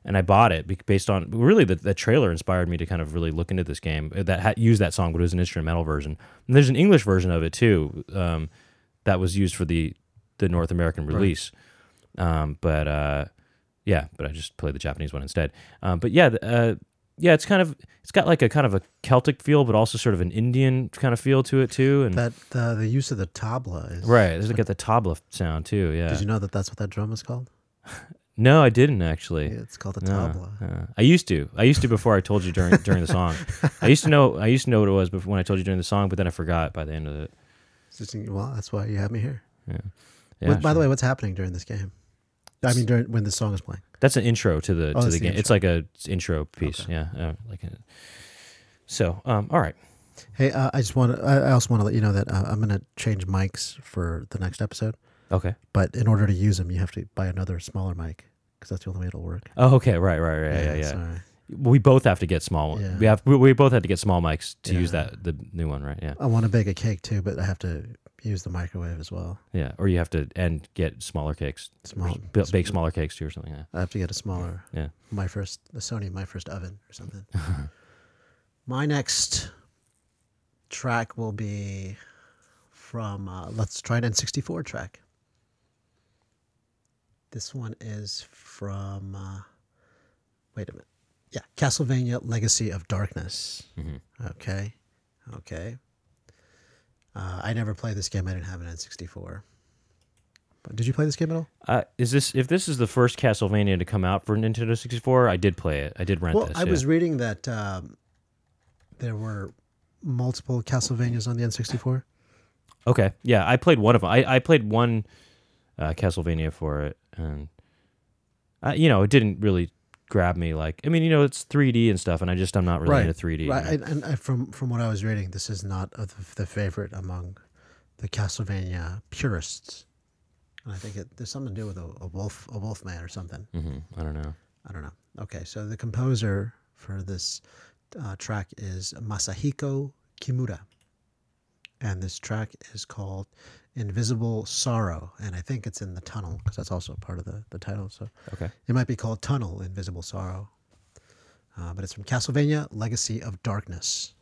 and I bought it bec- based on really the, the trailer inspired me to kind of really look into this game that had used that song, but it was an instrumental version. And there's an English version of it too um, that was used for the the North American release. Right. Um, but uh, yeah, but I just played the Japanese one instead. Um, but yeah, uh, yeah, it's kind of it's got like a kind of a Celtic feel, but also sort of an Indian kind of feel to it too. And that uh, the use of the tabla is right, there's like got the tabla sound too. Yeah. Did you know that that's what that drum is called? No, I didn't actually. Yeah, it's called a No, tabla. uh, I used to. I used to before I told you during during the song. I used to know. I used to know what it was before when I told you during the song, but then I forgot by the end of it. Well, that's why you have me here. Yeah. yeah What, by sure. the way, what's happening during this game? I mean, during when the song is playing. That's an intro to the Oh, to that's the the game. intro. It's like a intro piece. Okay. Yeah. Uh, like a, so, um, all right. Hey, uh, I just want to. I I also want to let you know that uh, I'm going to change mics for the next episode. Okay. But in order to use them, you have to buy another smaller mic because that's the only way it'll work. Oh, okay. Right. Right. Right. Yeah. Yeah. yeah. Sorry. We both have to get small. Yeah. We have. We, we both had to get small mics to Yeah. use that the new one, right? Yeah. I want to bake a cake too, but I have to use the microwave as well. Yeah. Or you have to and get smaller cakes. Small, B- bake smaller cakes too, or something. Yeah. I have to get a smaller. Yeah. My first, the Sony, my first oven or something. My next track will be from. Uh, let's try an N sixty-four track. This one is from. Uh, wait a minute. Yeah, Castlevania: Legacy of Darkness. Mm-hmm. Okay, okay. Uh, I never played this game. I didn't have an N sixty-four. But did you play this game at all? Uh, is this if this is the first Castlevania to come out for Nintendo sixty-four? I did play it. I did rent Well, this. I yeah. was reading that um, there were multiple Castlevanias on the N sixty-four. Okay, yeah, I played one of them. I, I played one uh, Castlevania for it, and uh, you know, it didn't really grab me. Like, I mean, you know, it's three D and stuff, and I just I'm not really Right. into three D. Right, you know? and, and from from what I was reading, this is not of the, the favorite among the Castlevania purists. And I think it, there's something to do with a, a wolf, a wolf man or something. Mm-hmm. I don't know. I don't know. Okay, so the composer for this uh, track is Masahiko Kimura, and this track is called "Invisible Sorrow," and I think it's in the tunnel because that's also part of the the title. So Okay. it might be called "Tunnel Invisible Sorrow," uh, but it's from Castlevania: Legacy of Darkness.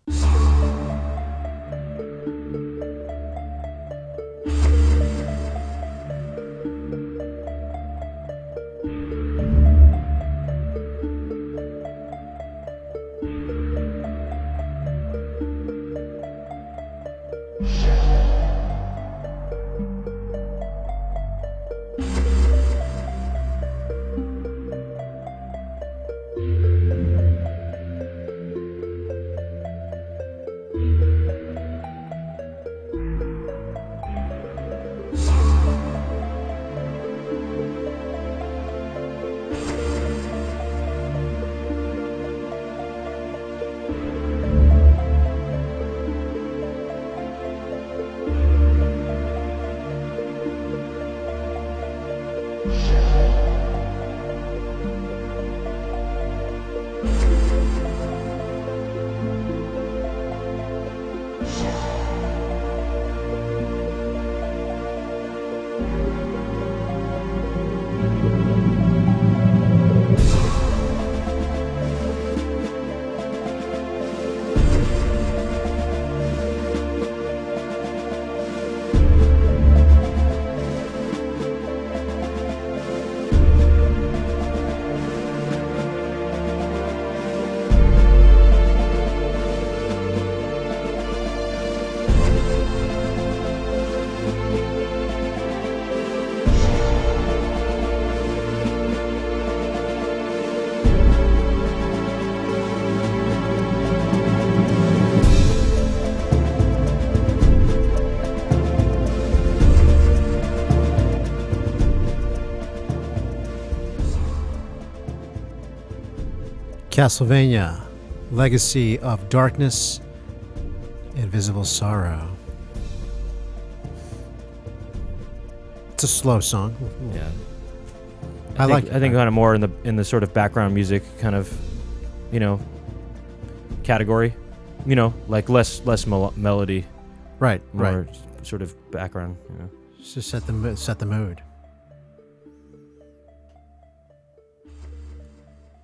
Castlevania: Legacy of Darkness, Invisible Sorrow. It's a slow song. Yeah. I think, like it. I think kind of more in the in the sort of background music kind of, you know, category. You know, like less less mel- melody, Right, more right. s- sort of background. You know. Just set the mo- set the mood.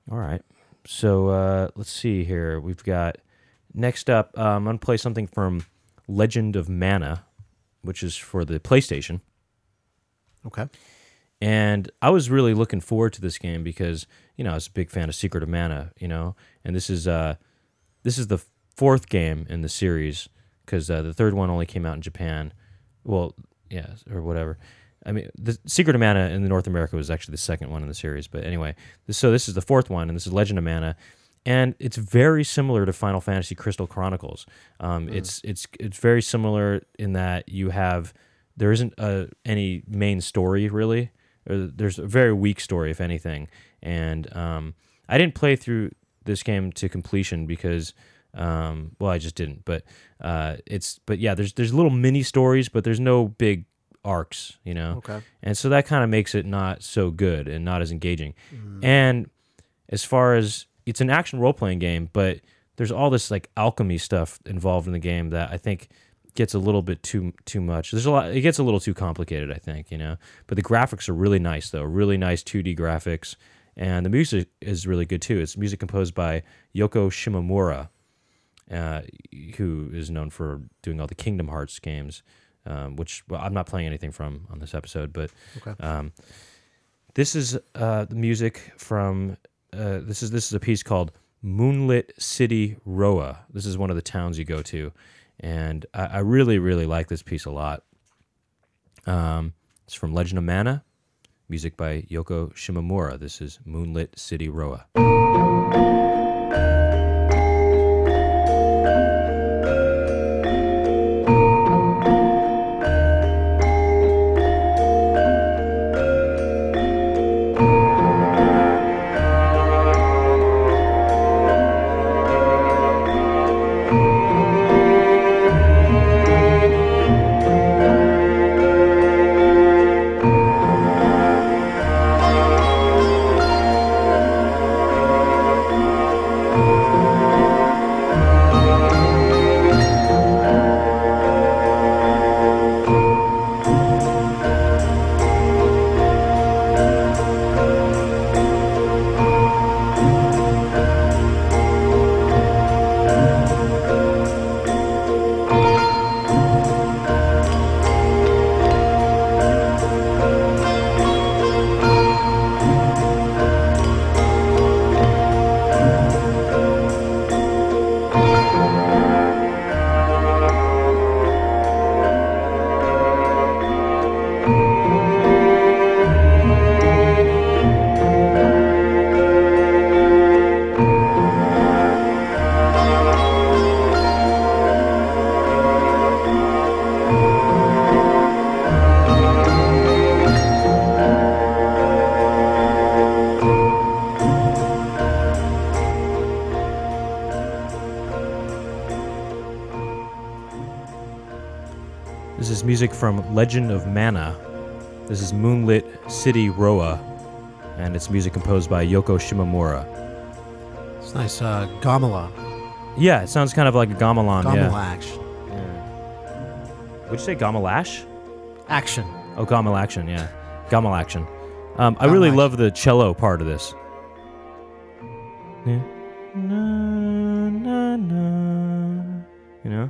All right. So uh, let's see here. We've got next up. Um, I'm gonna play something from Legend of Mana, which is for the PlayStation. Okay. And I was really looking forward to this game because, you know, I was a big fan of Secret of Mana, you know, and this is uh, this is the fourth game in the series because uh, the third one only came out in Japan. Well, yeah, or whatever. I mean, the Secret of Mana in North America was actually the second one in the series. But anyway, this, so this is the fourth one, and this is Legend of Mana. And it's very similar to Final Fantasy Crystal Chronicles. Um, Mm. It's it's it's very similar in that you have there isn't a, any main story really. Or there's a very weak story, if anything. And um, I didn't play through this game to completion because, um, well, I just didn't. But uh, it's but yeah, there's there's little mini stories, but there's no big arcs, you know. Okay. And so that kind of makes it not so good and not as engaging. Mm. And as far as it's an action role playing game, but there's all this like alchemy stuff involved in the game that I think gets a little bit too too much. There's a lot. It gets a little too complicated, I think, you know. But the graphics are really nice, though. Really nice two D graphics, and the music is really good too. It's music composed by Yoko Shimomura, uh, who is known for doing all the Kingdom Hearts games, um, which well, I'm not playing anything from on this episode, but Okay. um, this is uh, the music from. Uh, this is this is a piece called Moonlit City Roa. This is one of the towns you go to. And I, I really, really like this piece a lot. Um, it's from Legend of Mana, music by Yoko Shimomura. This is Moonlit City Roa. This is music from Legend of Mana. This is Moonlit City Roa, and it's music composed by Yoko Shimomura. It's nice. Uh, Gamala. Yeah, it sounds kind of like a gamelan. Gamala Yeah. action. yeah. Would you say gamalash? Action. Oh, gamal action. Yeah, gamal action. Um, I really Gamal love the cello part of this. Yeah. Na, na, na. You know,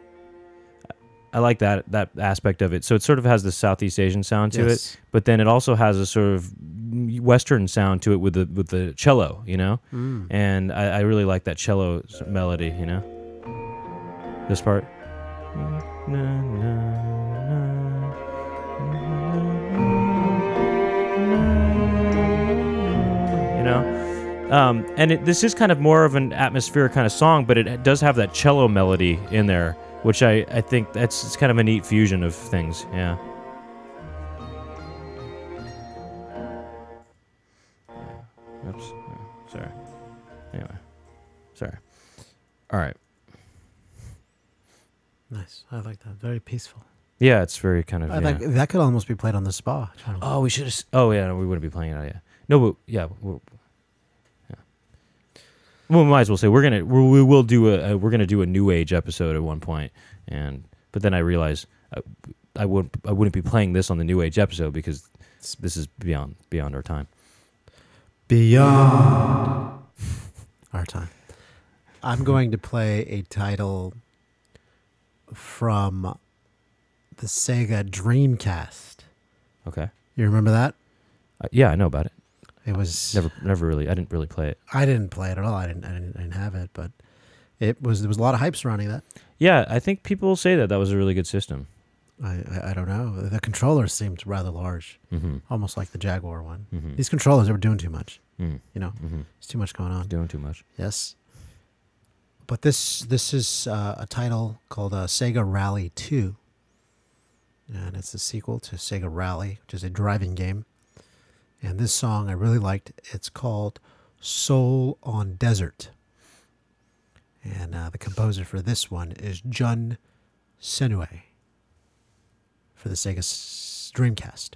I like that that aspect of it. So it sort of has the Southeast Asian sound to Yes. it, but then it also has a sort of Western sound to it with the with the cello. You know, Mm. and I, I really like that cello s- melody. You know, this part. Na, na, na, you know, um, and it, this is kind of more of an atmospheric kind of song, but it does have that cello melody in there, which I, I think that's it's kind of a neat fusion of things. Yeah. Oops. Oh, sorry. Anyway. Sorry. All right. Nice. I like that. Very peaceful. Yeah, it's very kind of. I yeah. think that could almost be played on the spa. channel. Oh, we should have. Oh, yeah, no, we wouldn't be playing it out yet. No, but yeah, we're, yeah. Well, we might as well say we're gonna we're, we will do a, a we're gonna do a New Age episode at one point, and but then I realized I, I wouldn't I wouldn't be playing this on the New Age episode because this is beyond beyond our time. Beyond our time. I'm going to play a title from the Sega Dreamcast. Okay. You remember that? Uh, yeah, I know about it. It was Never, never really. I didn't really play it. I didn't play it at all. I didn't. I didn't, I didn't have it, but it was. There was a lot of hype surrounding that. Yeah, I think people say that that was a really good system. I, I, I don't know. The controller seemed rather large, Mm-hmm. almost like the Jaguar one. Mm-hmm. These controllers they were doing too much. Mm. You know, Mm-hmm. it's too much going on. Doing too much. Yes. But this this is uh, a title called uh, Sega Rally two, and it's a sequel to Sega Rally, which is a driving game. And this song I really liked. It's called Soul on Desert. And uh, the composer for this one is Jun Senue for the Sega S- Dreamcast.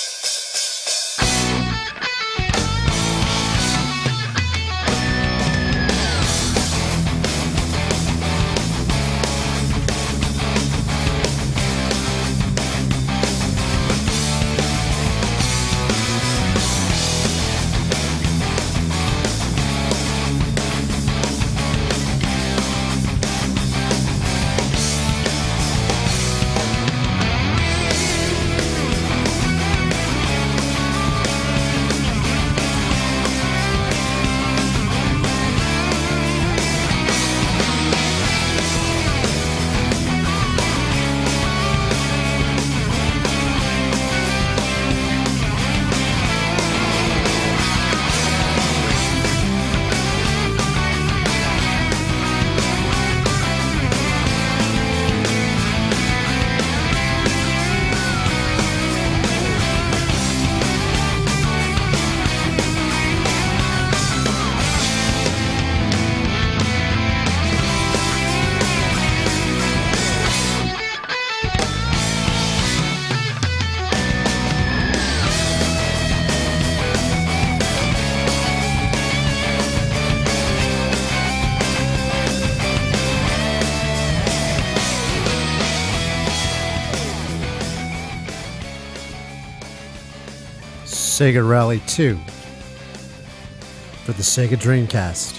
Sega Rally two for the Sega Dreamcast.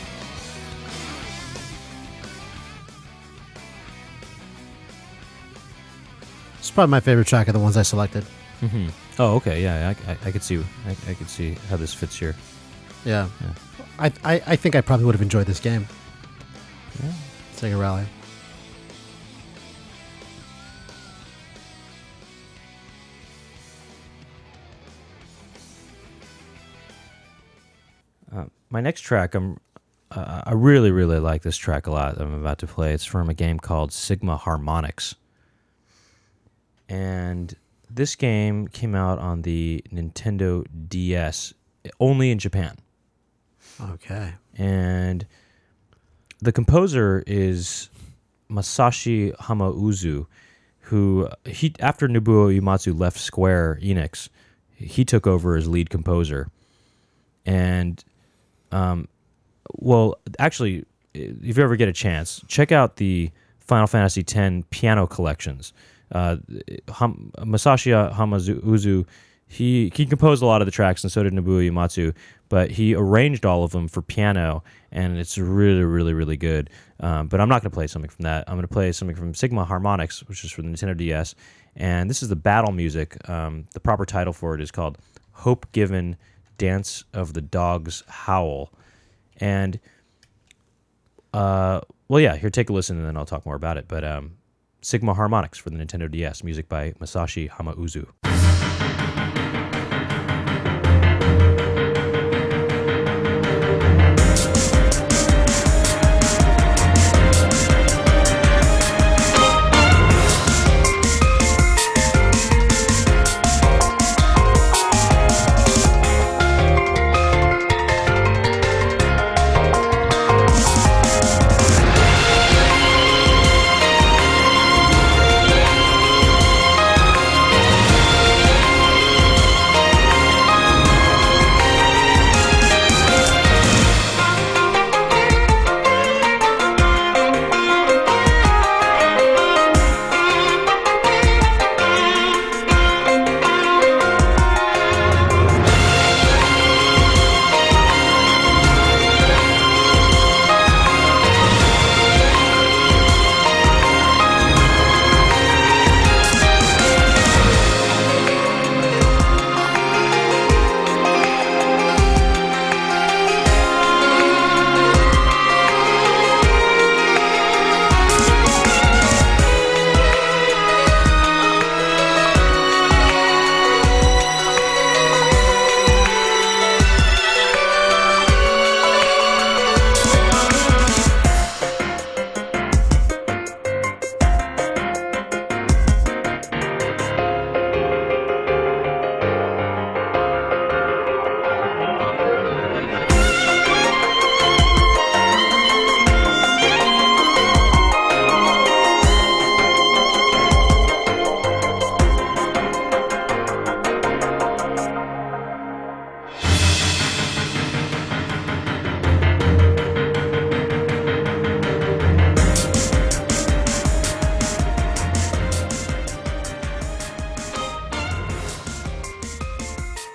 It's probably my favorite track of the ones I selected. Mm-hmm. Oh, okay. Yeah, I, I, I could see. I, I could see how this fits here. Yeah. Yeah. I, I, I think I probably would have enjoyed this game. Yeah. Sega Rally. Uh, my next track, I'm, uh, I really, really like this track a lot that I'm about to play. It's from a game called Sigma Harmonix. And this game came out on the Nintendo D S, only in Japan. Okay. And the composer is Masashi Hamauzu, who, he after Nobuo Uematsu left Square Enix, he took over as lead composer. And Um, well, actually, if you ever get a chance, check out the Final Fantasy X piano collections. Uh, Ham, Masashi Hamauzu, he he composed a lot of the tracks, and so did Nobuo Uematsu, but he arranged all of them for piano, and it's really, really, really good. Um, but I'm not going to play something from that. I'm going to play something from Sigma Harmonix, which is for the Nintendo D S, and this is the battle music. Um, the proper title for it is called Hope Given Dance of the Dog's Howl. And, uh, well, yeah, here, take a listen, and then I'll talk more about it. But um, Sigma Harmonix for the Nintendo D S, music by Masashi Hamauzu. 「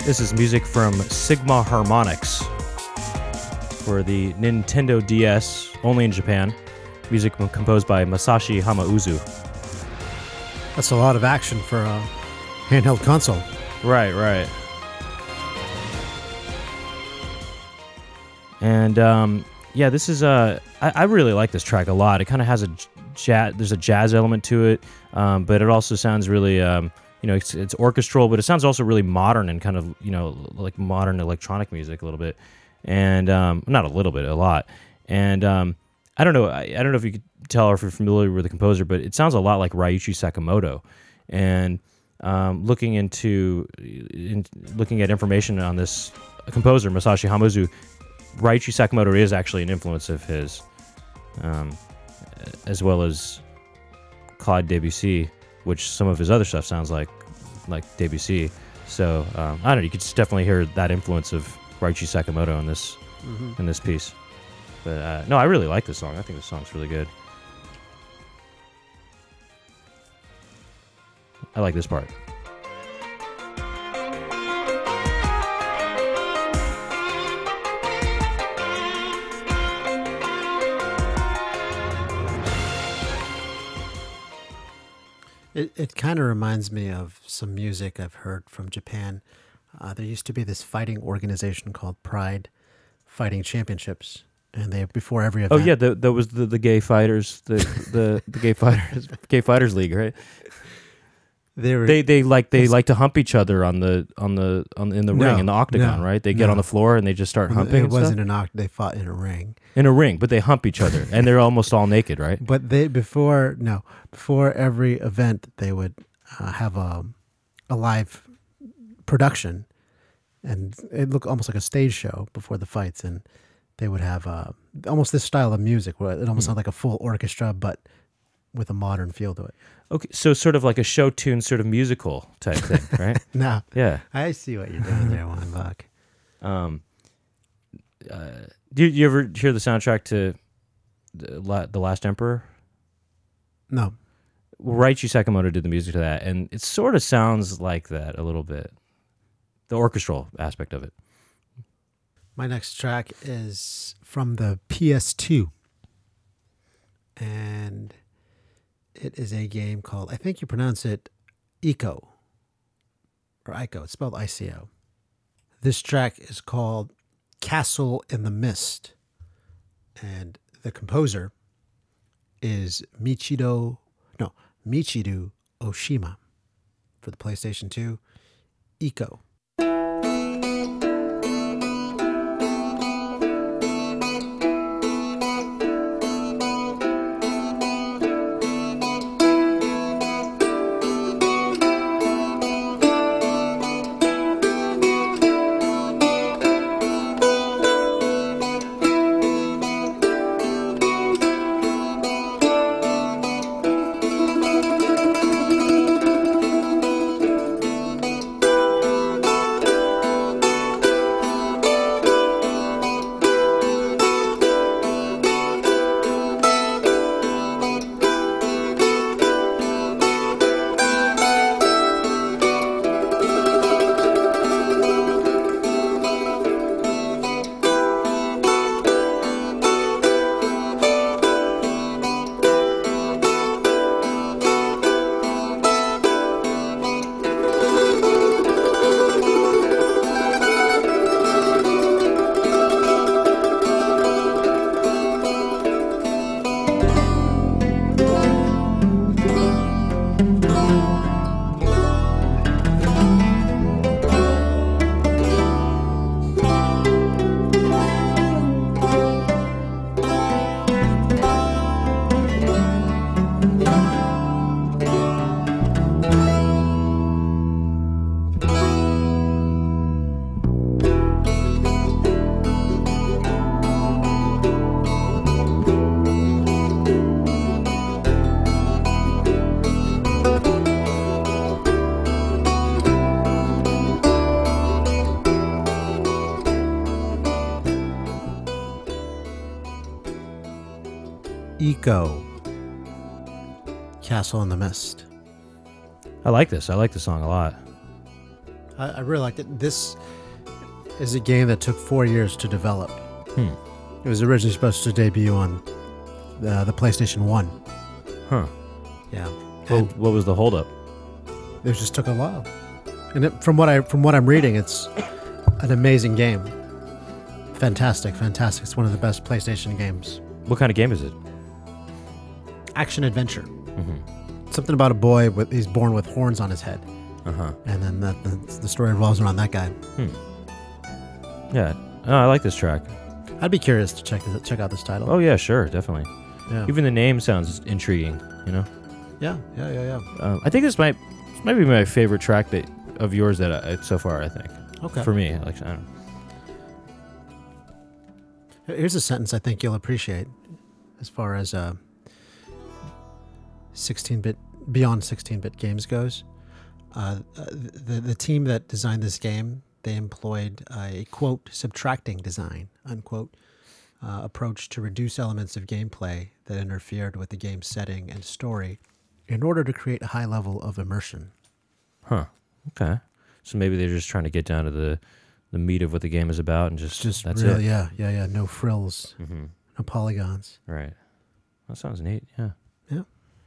This is music from Sigma Harmonix for the Nintendo D S, only in Japan. Music composed by Masashi Hamauzu. That's a lot of action for a handheld console. Right, right. And um, yeah, this is a. I, I really like this track a lot. It kind of has a jazz. There's a jazz element to it, um, but it also sounds really. Um, you know, it's, it's orchestral, but it sounds also really modern and kind of, you know, like modern electronic music a little bit, and um, not a little bit, a lot. And um, I don't know. I, I don't know if you could tell or if you're familiar with the composer, but it sounds a lot like Ryuichi Sakamoto. And um, looking into, in, looking at information on this composer, Masashi Hamauzu, Ryuichi Sakamoto is actually an influence of his, um, as well as Claude Debussy, which some of his other stuff sounds like like Debussy. So um, I don't know. You could just definitely hear that influence of Ryuichi Sakamoto in this mm-hmm. in this piece. But uh, no, I really like this song. I think this song's really good. I like this part. It it kind of reminds me of some music I've heard from Japan. Uh, there used to be this fighting organization called Pride Fighting Championships, and they before every event. Oh yeah, the, that was the, the gay fighters, the the, the gay fighters, gay fighters league, right? They were, they they like they like to hump each other on the on the on in the No, ring in the octagon, no, right? They get no. on the floor and they just start humping. It and stuff? wasn't an oct. They fought in a ring. In a ring, but they hump each other, and they're almost all naked, right? But they before no before every event they would uh, have a a live production, and it looked almost like a stage show before the fights, and they would have uh, almost this style of music where it almost Hmm. sounded like a full orchestra, but with a modern feel to it. Okay, so sort of like a show tune, sort of musical type thing, right? Now Yeah. I see what you're doing there, one buck. Um. Uh, do you, you ever hear the soundtrack to the, La- the Last Emperor? No, Well, Ryuichi Sakamoto did the music to that, and it sort of sounds like that a little bit. The orchestral aspect of it. my next track is from the P S two, and it is a game called, I think you pronounce it Ico, or Ico. It's spelled I C O. This track is called Castle in the Mist, and the composer is Michido, no, Michiru Oshima for the PlayStation two, Ico. Ico, Castle in the Mist. I like this. I like the song a lot. I, I really liked it. This is a game that took four years to develop. Hmm. It was originally supposed to debut on the, the PlayStation one. Huh. Yeah. Well, And what was the holdup? it just took a while. And it, from what I from what I'm reading, it's an amazing game. Fantastic, fantastic. It's one of the best PlayStation games. What kind of game is it? Action adventure. Mm-hmm. Something about a boy with he's born with horns on his head, Uh huh. and then the, the, the story revolves around that guy. Yeah. Oh, I like this track. I'd be curious to check this, check out this title. Oh yeah, sure, definitely. yeah. Even the name sounds intriguing. You know. yeah, yeah, yeah, yeah. Um, I think this might this might be my favorite track that of yours that I, so far. I think. Okay. For me, like I don't. Here's a sentence I think you'll appreciate, as far as uh, sixteen-bit beyond sixteen-bit games goes. Uh, the the team that designed this game, they employed a quote subtracting design unquote uh, approach to reduce elements of gameplay that interfered with the game's setting and story, in order to create a high level of immersion. Huh. Okay. So maybe they're just trying to get down to the the meat of what the game is about and just Just that's really, it. yeah, yeah, yeah. No frills, Mm-hmm. no polygons. Right. That sounds neat. Yeah. Yeah.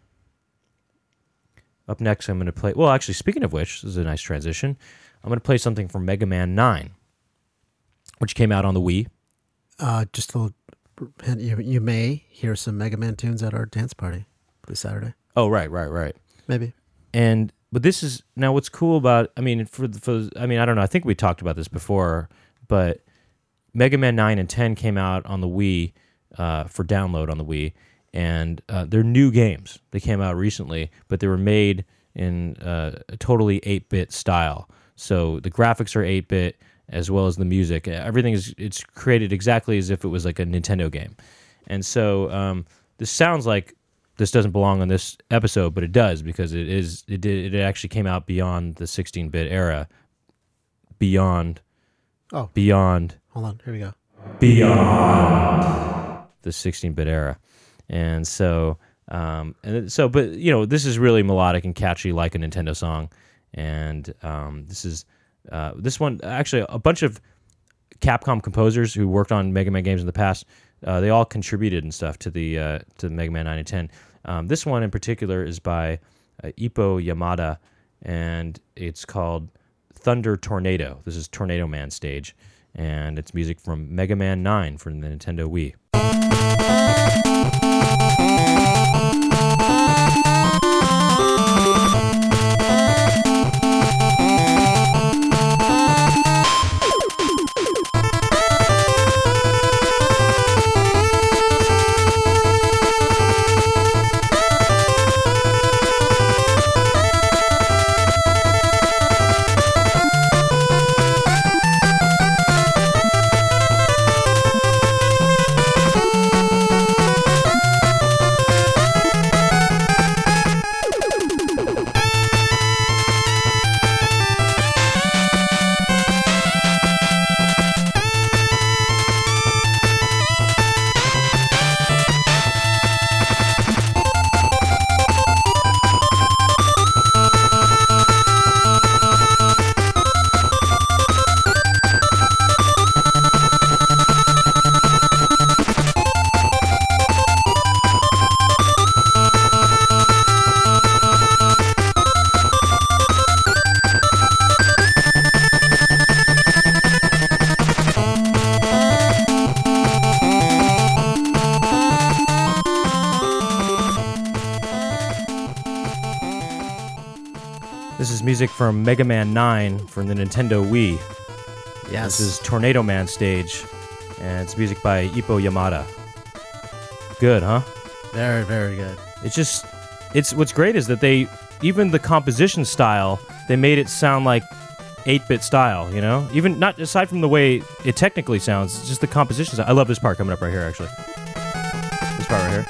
Up next, I'm going to play. Well, actually, speaking of which, this is a nice transition. I'm going to play something from Mega Man nine, which came out on the Wii. Uh, just a little hint, you, you may hear some Mega Man tunes at our dance party this Saturday. Oh, right, right, right. Maybe. And but this is now what's cool about. I mean, for the- for I mean, I don't know. I think we talked about this before, but Mega Man nine and ten came out on the Wii uh, for download on the Wii, and uh, they're new games. They came out recently, but they were made in uh, a totally eight-bit style. So the graphics are eight-bit as well as the music. Everything is it's created exactly as if it was like a Nintendo game. And so um, this sounds like this doesn't belong on this episode, but it does because it is it did it actually came out beyond the sixteen-bit era, beyond Oh, beyond hold on. Here we go. beyond the sixteen-bit era. And so um and so but you know, this is really melodic and catchy like a Nintendo song. And um this is uh this one actually a bunch of Capcom composers who worked on Mega Man games in the past, uh, they all contributed and stuff to the uh, to Mega Man nine and ten. Um, this one in particular is by uh, Ippo Yamada, and it's called Thunder Tornado. This is Tornado Man stage, and it's music from Mega Man nine from the Nintendo Wii. This is music from Mega Man nine from the Nintendo Wii. Yes. This is Tornado Man stage, and it's music by Ippo Yamada. Good, huh? Very, very good. It's just, it's what's great is that they, even the composition style, they made it sound like eight-bit style, you know? Even, not aside from the way it technically sounds, it's just the composition style. I love this part coming up right here, actually. This part right here.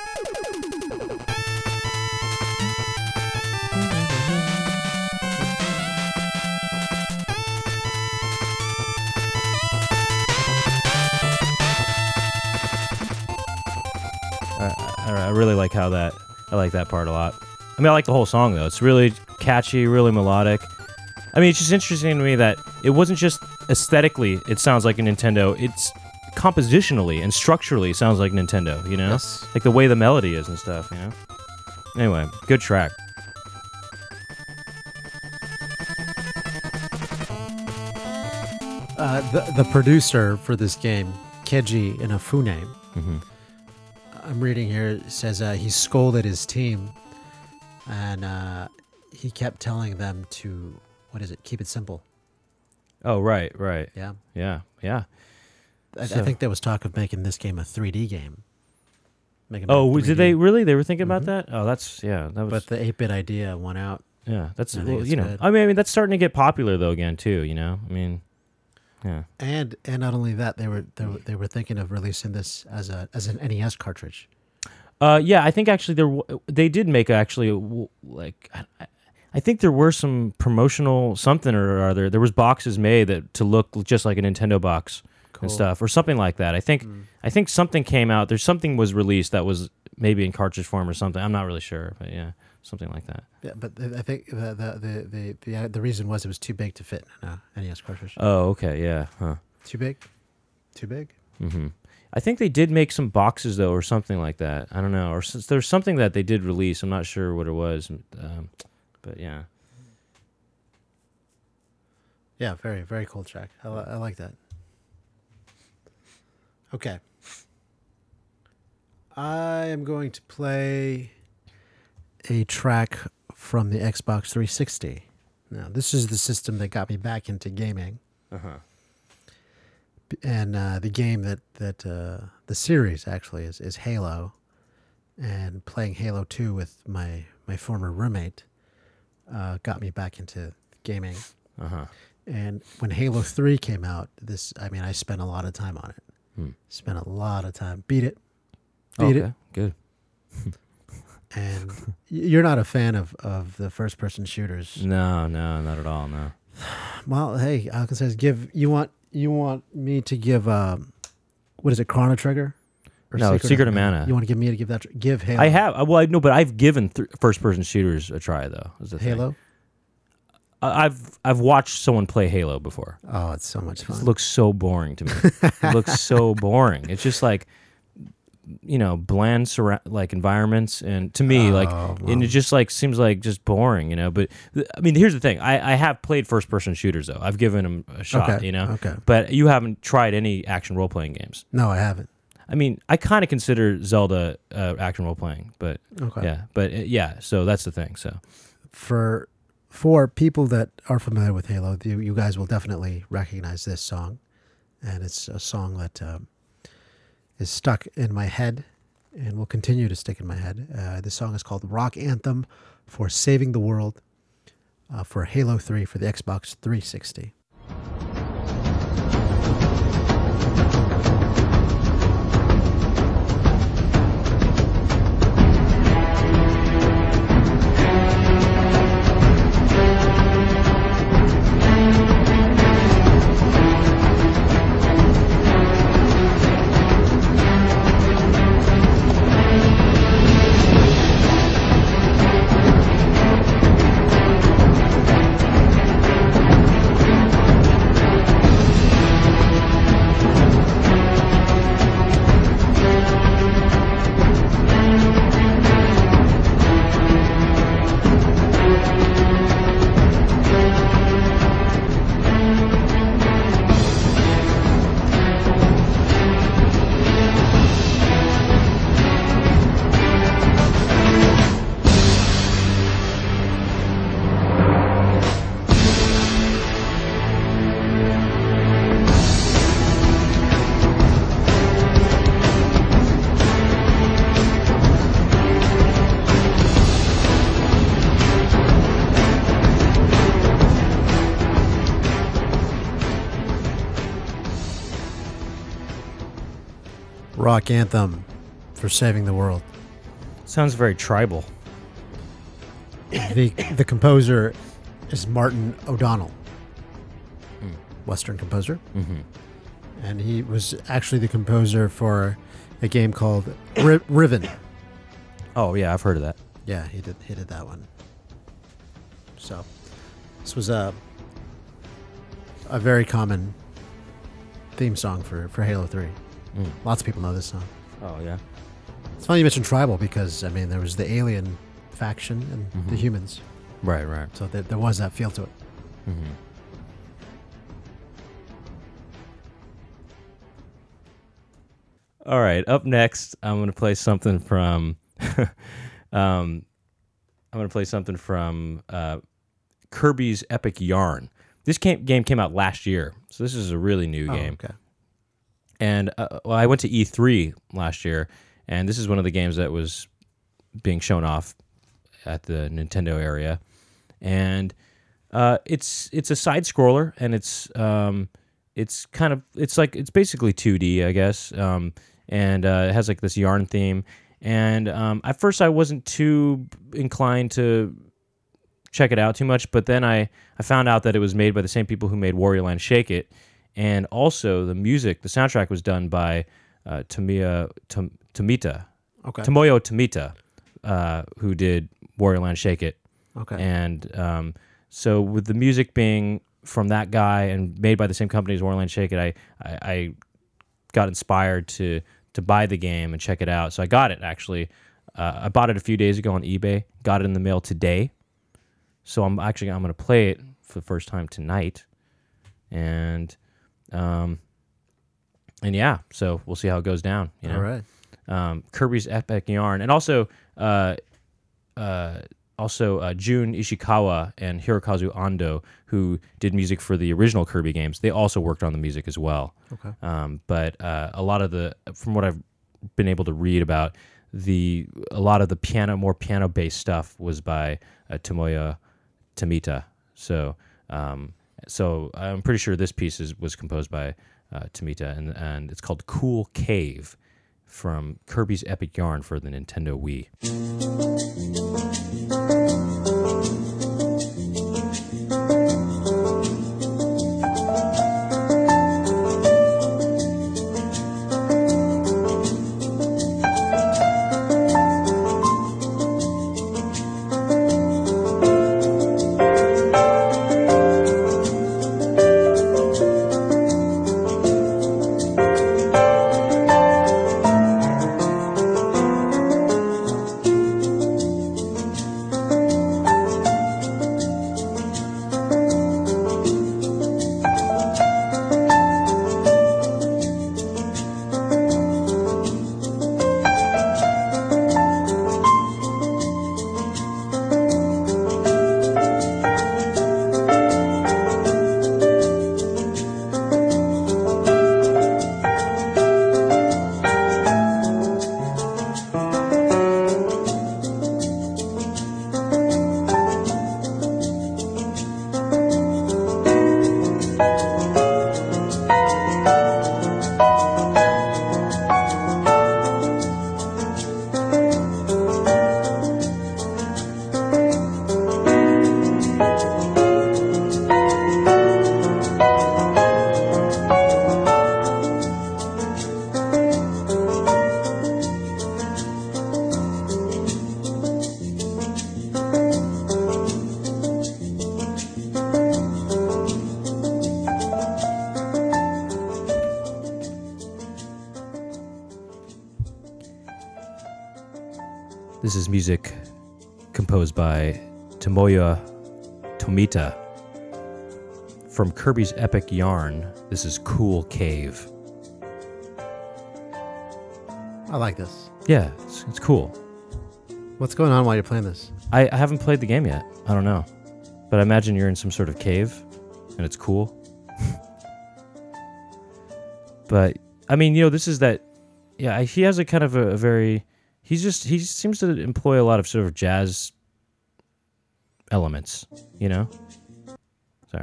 I, I really like how that, I like that part a lot. I mean, I like the whole song, though. It's really catchy, really melodic, I mean, it's just interesting to me that it wasn't just aesthetically. It sounds like a Nintendo. It's compositionally and structurally sounds like Nintendo. You know, Yes. like the way the melody is and stuff. You know. Anyway, good track. Uh, the the producer for this game, Keiji Inafune, Mm-hmm. I'm reading here, it says uh, he scolded his team, and uh, he kept telling them to, what is it? Keep it simple. Oh, right, right. Yeah. Yeah, yeah. I, So- I think there was talk of making this game a three D game. Making it Oh, three D. did they really? They were thinking about Mhm. that? Oh, that's yeah. That was. But the eight-bit idea won out. yeah, that's I think well, it's you know. good. I mean, I mean, that's starting to get popular though again too. You know, I mean, yeah. And and not only that, they were they were, they were thinking of releasing this as a as an N E S cartridge. Uh, yeah, I think actually there w- they did make actually a w- like I, I- I think there were some promotional something or other. There was boxes made that to look just like a Nintendo box Cool. and stuff or something like that. I think Mm. I think something came out. There's something was released that was maybe in cartridge form or something. I'm not really sure, but yeah, something like that. Yeah, but the- I think the the the the, the, uh, the reason was it was too big to fit in a N E S cartridge. Oh, okay, yeah, huh. Too big, too big. Mm-hmm. I think they did make some boxes though, or something like that. I don't know, or s- there's something that they did release. I'm not sure what it was, um, but yeah. Yeah, very very cool track. I, li- I like that. Okay. I am going to play a track from the Xbox three sixty. Now, this is the system that got me back into gaming, Uh huh. and uh, the game that that uh, the series actually is is Halo, and playing Halo two with my my former roommate uh, got me back into gaming. Uh huh. And when Halo three came out, this I mean I spent a lot of time on it. Hmm. Spent a lot of time. Beat it. Beat Okay, it. good. And y- you're not a fan of, of the first person shooters. No, no, not at all. No. Well, hey, Alka says give you want you want me to give um what is it, Chrono Trigger? Or No, it's Secret of Mana. You want to give me to give that tr- give Halo I have. uh, Well, I know, but I've given th- first-person shooters a try though. Is the thing. Halo? I- I've I've watched someone play Halo before. Oh, it's so much It fun. looks so boring to me. It looks so boring. It's just like, you know, bland surra- like environments, and to me, like, Oh, and well. it just like seems like just boring, you know. But th- I mean, here's the thing: I I have played first-person shooters though. I've given them a shot, Okay, you know. okay. But you haven't tried any action role-playing games. No, I haven't. I mean, I kind of consider Zelda uh, action role-playing, but Okay. yeah, but uh, yeah. So that's the thing. So For for people that are familiar with Halo, you, you guys will definitely recognize this song, and it's a song that um, is stuck in my head and will continue to stick in my head. Uh, this song is called "Rock Anthem for Saving the World" uh, for Halo three for the Xbox three sixty. Rock Anthem for Saving the World. sounds very tribal. the The composer is Martin O'Donnell, Hmm. Western composer, Mm-hmm. and he was actually the composer for a game called Ri- Riven. Oh yeah, I've heard of that. Yeah, he did. He did that one. So this was a a very common theme song for, for Halo three. Mm. Lots of people know this song. Oh yeah. It's funny you mentioned tribal because, I mean, there was the alien faction and Mhm. the humans. Right, right. So there, there was that feel to it. Mm-hmm. All right. Up next, I'm going to play something from. um, I'm going to play something from uh, Kirby's Epic Yarn. This came, game came out last year, so this is a really new Oh, game. okay. And uh, well, I went to E three last year, and this is one of the games that was being shown off at the Nintendo area. And uh, it's it's a side scroller, and it's um, it's kind of it's like it's basically two D, I guess. Um, and uh, it has like this yarn theme. And um, at first, I wasn't too inclined to check it out too much, but then I, I found out that it was made by the same people who made Wario Land Shake It, and also the music, the soundtrack was done by uh, Tamiya Tom, Tomita, Okay. Tomoyo Tomita, uh, who did Wario Land Shake It. Okay. And um, so with the music being from that guy and made by the same company as Wario Land Shake It, I, I, I got inspired to to buy the game and check it out. So I got it, actually. Uh, I bought it a few days ago on eBay, got it in the mail today. So I'm actually I'm going to play it for the first time tonight. And um, and yeah, so we'll see how it goes down. You know? All right. Um, Kirby's Epic Yarn, and also uh, uh, also uh, Jun Ishikawa and Hirokazu Ando, who did music for the original Kirby games. They also worked on the music as well. Okay. Um, but uh, a lot of the, from what I've been able to read about, the a lot of the piano, more piano-based stuff was by uh, Tomoya Tomita. So um, so I'm pretty sure this piece is, was composed by uh, Tomita, and and it's called Cool Cave from Kirby's Epic Yarn for the Nintendo Wii. This is music composed by Tomoya Tomita. From Kirby's Epic Yarn, this is Cool Cave. I like this. Yeah, it's, it's cool. What's going on while you're playing this? I, I haven't played the game yet. I don't know. But I imagine you're in some sort of cave, and it's cool. But, I mean, you know, this is that... Yeah, he has a kind of a, a very... He's just... He seems to employ a lot of sort of jazz elements, you know? Sorry.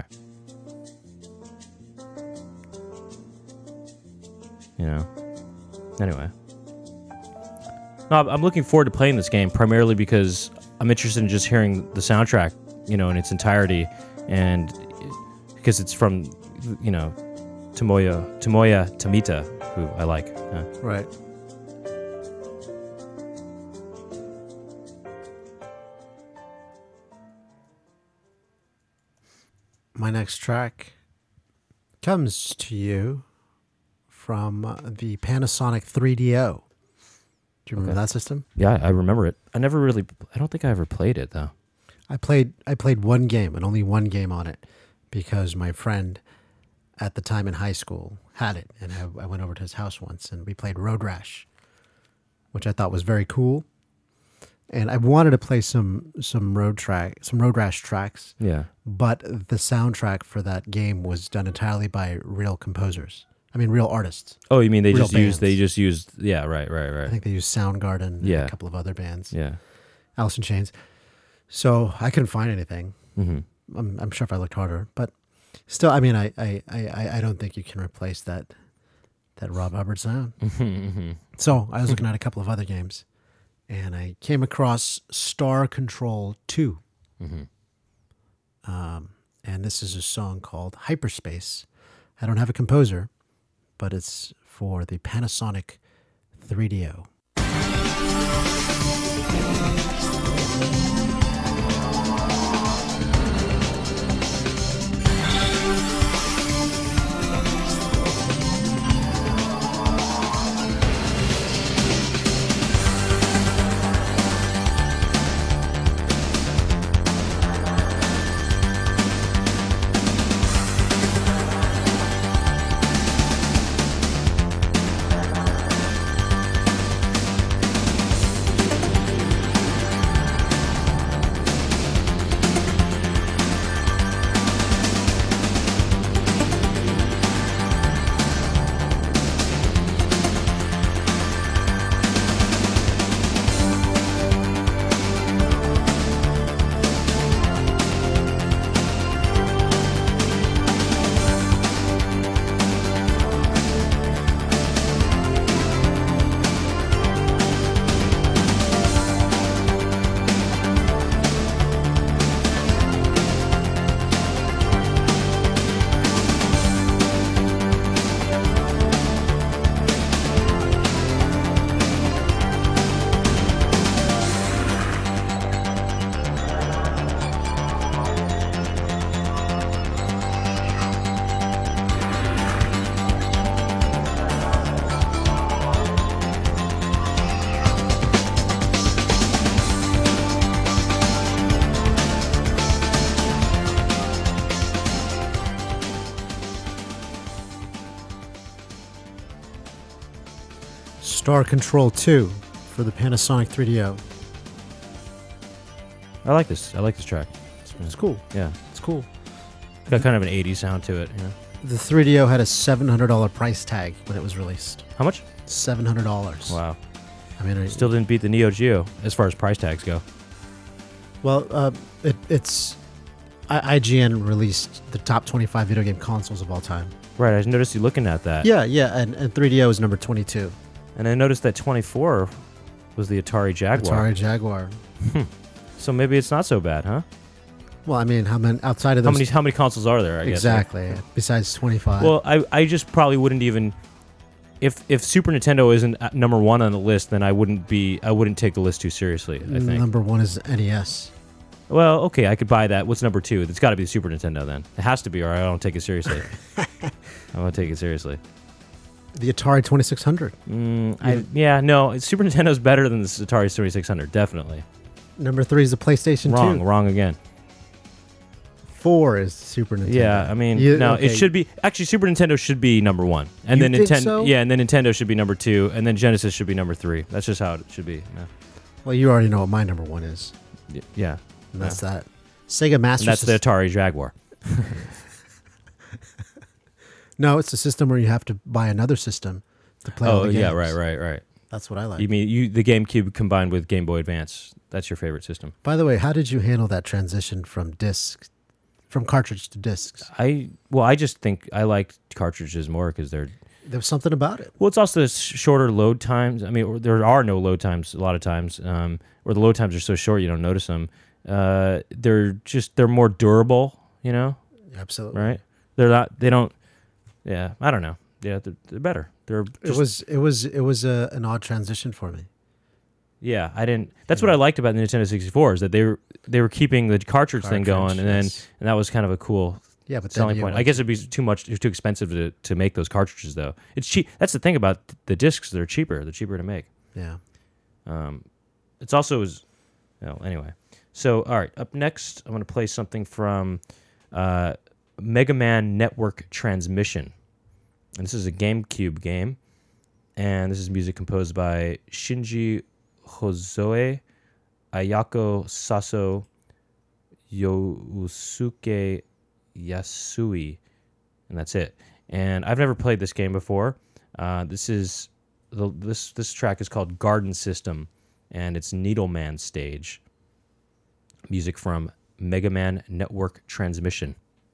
You know? Anyway. No, I'm looking forward to playing this game primarily because I'm interested in just hearing the soundtrack, you know, in its entirety, and because it's from, you know, Tomoya Tomoya Tomita, who I like. Yeah. Right. My next track comes to you from uh, the Panasonic three D O. Do you remember Okay. that system? Yeah, I remember it. I never really. I don't think I ever played it though. I played I played one game and only one game on it because my friend at the time in high school had it, and I, I went over to his house once and we played Road Rash, which I thought was very cool. And I wanted to play some some road track some Road Rash tracks, Yeah. but the soundtrack for that game was done entirely by real composers. I mean, real artists. Oh, you mean they Real just used? They bands. just used. Yeah. Right. Right. I Right. think they used Soundgarden and Yeah. a couple of other bands, Yeah. Alice in Chains. So I couldn't find anything. Mm-hmm. I'm, I'm sure if I looked harder, but still, I mean, I, I, I, I don't think you can replace that that Rob Hubbard sound. Mm-hmm. So I was looking at a couple of other games, and I came across Star Control two, Mm-hmm. um, and this is a song called Hyperspace. I don't have a composer, but it's for the Panasonic three D O. Star Control two for the Panasonic three D O. I like this. I like this track. It's, It's cool. Yeah. It's cool. Got kind of an eighties sound to it. You know? The three D O had a seven hundred dollars price tag when it was released. How much? seven hundred dollars. Wow. I mean, I, Still didn't beat the Neo Geo as far as price tags go. well, uh, it, it's I, I G N released the top twenty-five video game consoles of all time. Right. I noticed you looking at that. Yeah, yeah, and, and three D O is number twenty-two. And I noticed that twenty-four was the Atari Jaguar. Atari Jaguar. So maybe it's not so bad, huh? Well, I mean, how many outside of How those? many how many consoles are there? I guess. right? exactly. Besides twenty-five. Well, I I just probably wouldn't even if if Super Nintendo isn't at number one on the list, then I wouldn't be I wouldn't take the list too seriously. I think. number one is N E S. Well, okay, I could buy that. What's number two? It's got to be the Super Nintendo then. It has to be, or I don't take it seriously. I won't take it seriously. The Atari twenty-six hundred. Mm, I, yeah, no, Super Nintendo's better than the Atari twenty-six hundred, definitely. Number three is the PlayStation Wrong, two. wrong again. Four is Super Nintendo. Yeah, I mean, You- no, okay. it should be actually Super Nintendo should be number one, and You then think Nintendo, so? yeah, and then Nintendo should be number two, and then Genesis should be number three. That's just how it should be. Yeah, Well, you already know what my number one is. Y- yeah. And that's that. Sega Master And that's the System. Atari Jaguar. No, it's a system where you have to buy another system to play all Oh the yeah, games. right, right, right. That's what I like. You mean you the GameCube combined with Game Boy Advance? That's your favorite system? By the way, how did you handle that transition from disc, from cartridge to discs? I well, I just think I like cartridges more because they're There was something about it. well, it's also s- shorter load times. I mean, or there are no load times a lot of times, um, or the load times are so short you don't notice them. Uh, they're just they're more durable, you know, Absolutely. right? They're not. They don't. Yeah, I don't know. Yeah, they're, they're better. They're It just, was it was it was a, an odd transition for me. yeah. I didn't. That's what I liked about the Nintendo sixty-four is that they were they were keeping the cartridge, thing going, and then Cartridge, yes. and that was kind of a cool Yeah, but then selling you point. I want guess it'd be too much, it's too expensive to, to make those cartridges, though. It's cheap. That's the thing about the discs; they're cheaper. They're cheaper to make. Yeah. Um, it's also is, well, anyway. So, all right, up next, I'm going to play something from uh, Mega Man Network Transmission, and this is a GameCube game, and this is music composed by Shinji Hozoe, Ayako Saso, Yosuke Yasui, and that's it. And I've never played this game before. Uh, this is the this this track is called Garden System, and it's Needleman Stage. Music from Mega Man Network Transmission.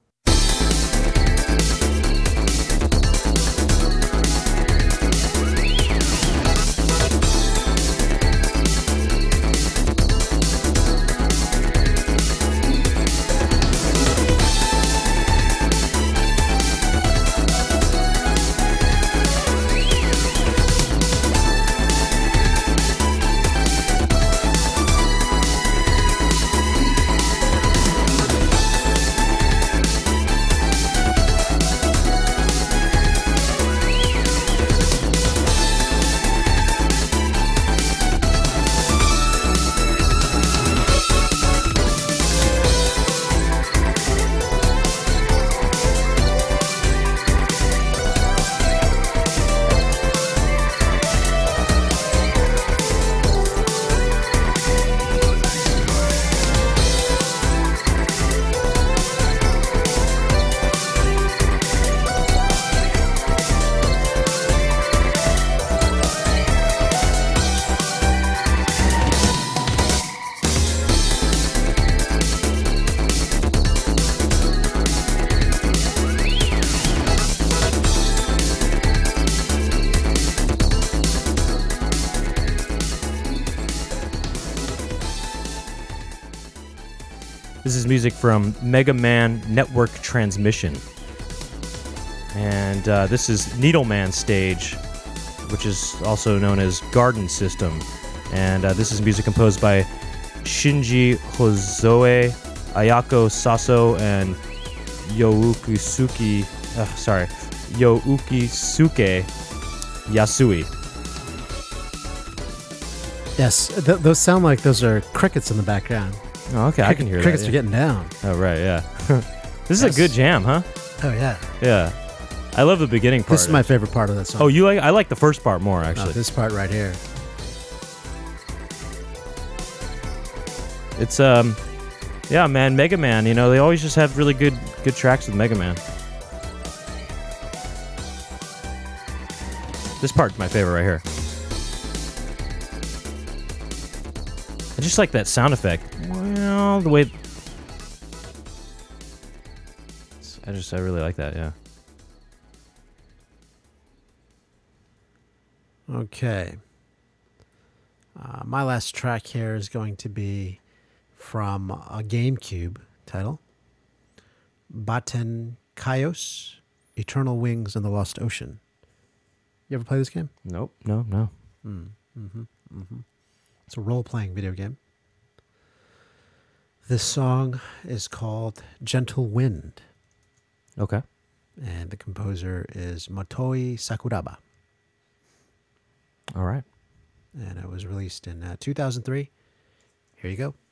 This is music from Mega Man Network Transmission. And uh, this is Needleman Stage, which is also known as Garden System. And uh, this is music composed by Shinji Hozoe, Ayako Saso, and Youkusuke, uh, sorry, Youkisuke Yasui. Yes, th- those sound like those are crickets in the background. Oh, okay, I can hear Crickets that. are yeah. getting down. Oh, right, yeah. This is Yes. a good jam, huh? Oh, yeah. Yeah. I love the beginning part. This is my favorite part of that song. Oh, you like? I like the first part more, Oh, actually. this part right here. It's um, yeah, man, Mega Man. You know, they always just have really good, good tracks with Mega Man. This part's my favorite right here. I just like that sound effect. Well, the way. I just, I really like that. Yeah. Okay. Uh, my last track here is going to be from a GameCube title, Baten Kaios, Eternal Wings in the Lost Ocean. You ever play this game? Nope. No. No. Mm, mm-hmm, mm-hmm. It's a role-playing video game. This song is called Gentle Wind, Okay. and the composer is Motoi Sakuraba. All right. And it was released in uh, two thousand three. Here you go.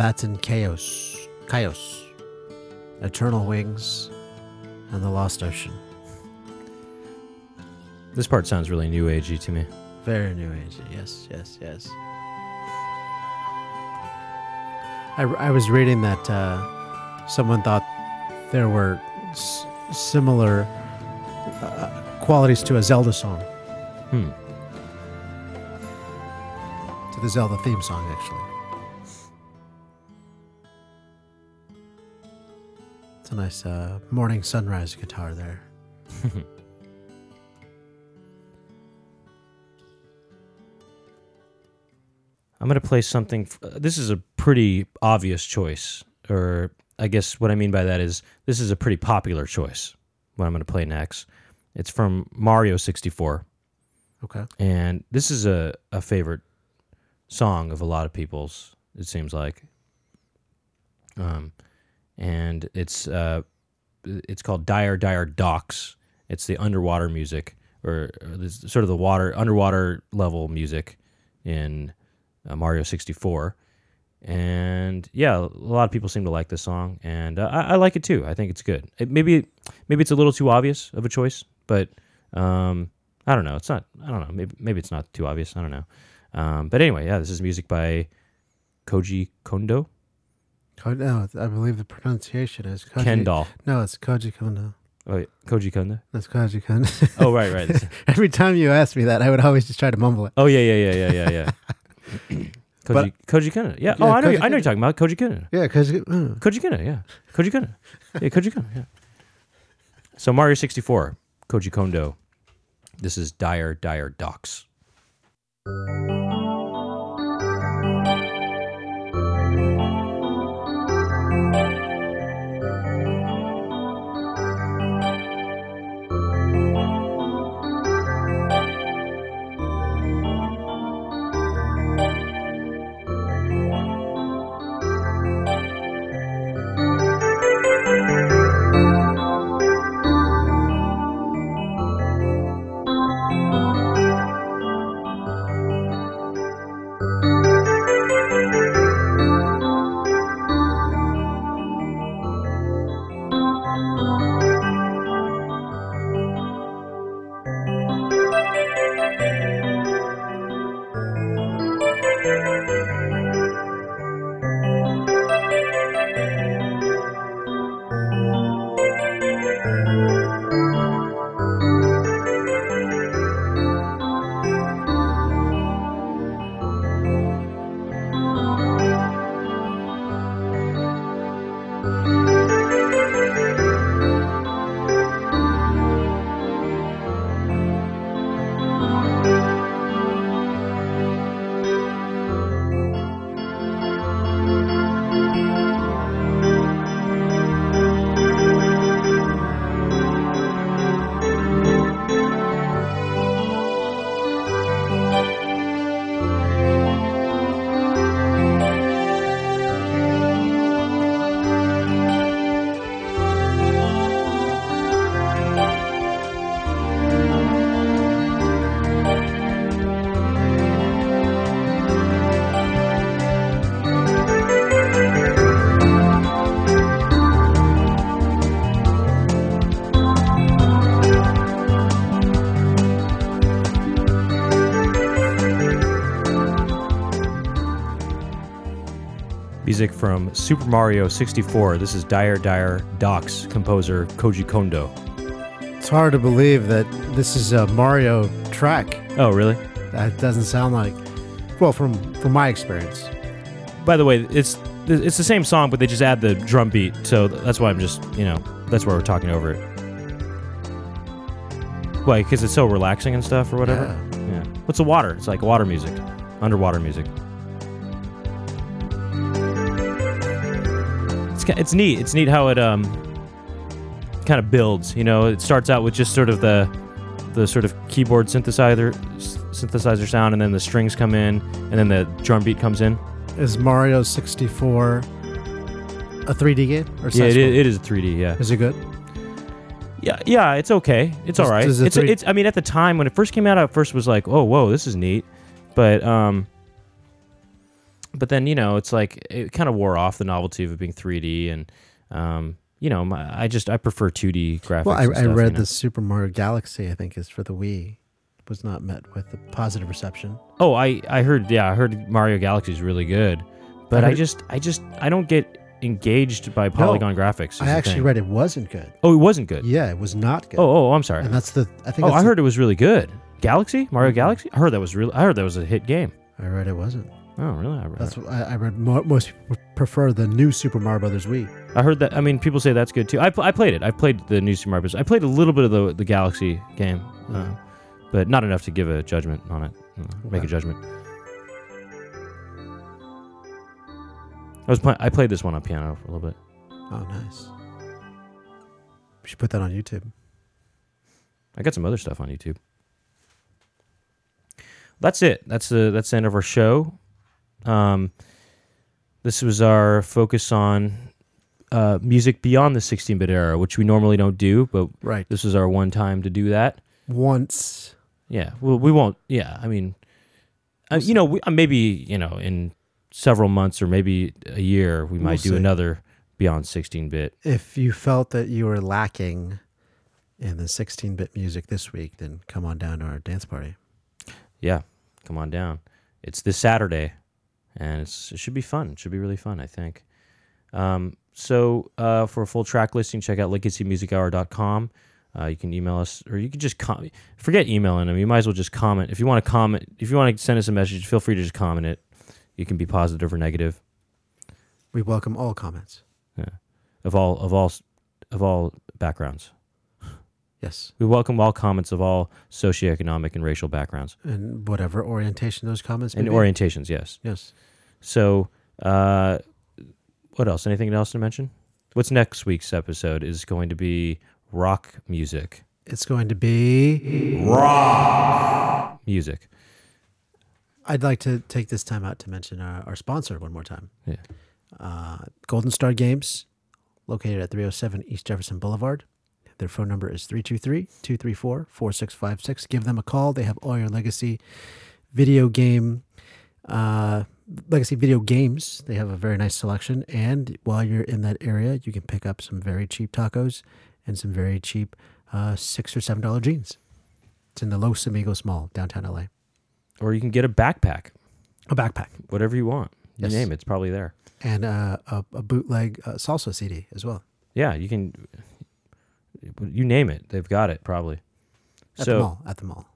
that and Chaos. Chaos. Eternal Wings and the Lost Ocean. This part sounds really new agey to me. Very new age. Yes, yes, yes. I, I was reading that uh, someone thought there were s- similar uh, qualities to a Zelda song. Hmm. To the Zelda theme song, actually. It's a nice uh, morning sunrise guitar there. I'm going to play something. F- uh, this is a pretty obvious choice. Or I guess what I mean by that is this is a pretty popular choice, what I'm going to play next. It's from Mario sixty-four. Okay. And this is a, a favorite song of a lot of people's, it seems like. Um, and it's uh, it's called Dire Dire Docks. It's the underwater music, or, or this, sort of the water underwater level music in uh, Mario sixty-four. And yeah, a lot of people seem to like this song, and uh, I, I like it too. I think it's good. It, maybe maybe it's a little too obvious of a choice, but um, I don't know. It's not. I don't know. Maybe maybe it's not too obvious. I don't know. Um, but anyway, yeah, this is music by Koji Kondo. Ko- no, I believe the pronunciation is Koji. Kendall. No, it's Koji Kondo. Oh, wait, Koji Kondo. That's Koji Kondo. Oh, right, right. Every time you ask me that, I would always just try to mumble it. Oh, yeah, yeah, yeah, yeah, yeah, yeah. Koji, But- Koji Kondo. Yeah. Yeah, Oh, I know. Koji I know Kondo. you're talking about Koji Kondo. Yeah, Koji. Uh. Koji Kondo. Yeah. Koji Kondo. Yeah, Koji Kondo. Yeah. So Mario sixty-four, Koji Kondo. This is Dire Dire Docks. Music from Super Mario sixty-four. This is Dire Dire Docks, composer Koji Kondo. It's hard to believe that this is a Mario track. Oh, really? That doesn't sound like, well, from from my experience. By the way, it's it's the same song, but they just add the drum beat, so that's why I'm just, you know, that's why we're talking over it. Why? Because it's so relaxing and stuff, or whatever? Yeah. Yeah. What's the water? It's like water music, underwater music. It's ki- it's neat. It's neat how it um kind of builds. You know, it starts out with just sort of the the sort of keyboard synthesizer s- synthesizer sound, and then the strings come in, and then the drum beat comes in. Is Mario sixty-four a three D game? Or Yeah, it, side-scrolling? it is a three D. Yeah. Is it good? Yeah, yeah, it's okay. It's Does- all right. does the It's, three- it's. I mean, at the time when it first came out, I first was like, "Oh, whoa, this is neat," but um, but then you know, it's like it kind of wore off the novelty of it being three D, and um, you know, my, I just I prefer two D graphics. Well, I, and I stuff, read you know? the Super Mario Galaxy, I think, is for the Wii, was not met with a positive reception. Oh, I I heard yeah, I heard Mario Galaxy is really good, but I I, heard- just I just I don't get engaged by polygon graphics. is I the actually thing. read it wasn't good. Oh, it wasn't good. Yeah, it was not good. Oh, oh, I'm sorry. and that's the I think. Oh, that's I the- heard it was really good. Galaxy, Mario Mhm. Galaxy. I heard that was really. I heard that was a hit game. I read it wasn't. Oh, really? I, read That's what I, I read. Mo- most people prefer the new Super Mario Brothers Wii. I heard that. I mean, people say that's good too. I, pl- I played it. I played the new Super Mario Bros. I played a little bit of the the Galaxy game, uh, Mhm. but not enough to give a judgment on it. uh, Make a Okay. judgment. I was play- I played this one on piano for a little bit. Oh, nice. We should put that on YouTube. I got some other stuff on YouTube. That's it. That's the that's the end of our show. Um, this was our focus on uh, music beyond the sixteen-bit era, which we normally don't do, but Right. this was our one time to do that. Once. Yeah. Well, we won't. Yeah. I mean, uh, you know, we, uh, maybe you know, in several months or maybe a year, we might We'll do see. another beyond sixteen-bit. If you felt that you were lacking in the sixteen-bit music this week, then come on down to our dance party. Yeah, come on down. It's this Saturday, and it's, it should be fun. It should be really fun, I think. Um, so uh, for a full track listing, check out legacy music hour dot com. Uh, you can email us, or you can just com- forget emailing them. You might as well just comment. If you want to comment, if you want to send us a message, feel free to just comment it. You can be positive or negative. We welcome all comments. Of all of all of all backgrounds. Yes. We welcome all comments of all socioeconomic and racial backgrounds And whatever orientation those comments may and be. orientations. Yes. Yes. So, uh, what else? Anything else to mention? What's next week's episode is going to be rock music. It's going to be. Music. I'd like to take this time out to mention our, our sponsor one more time. Yeah. Uh, Golden Star Games, located at three oh seven East Jefferson Boulevard. Their phone number is three two three, two three four, four six five six. Give them a call. They have all your legacy video game, uh, legacy video games. They have a very nice selection. And while you're in that area, you can pick up some very cheap tacos and some very cheap uh, six or seven dollar jeans. It's in the Los Amigos Mall, downtown L A. Or you can get a backpack, A backpack whatever you want. You Yes. name it, it's probably there. and uh, a, a bootleg uh, salsa C D as well. Yeah, you can. You name it, they've got it probably. At so the mall. At the mall.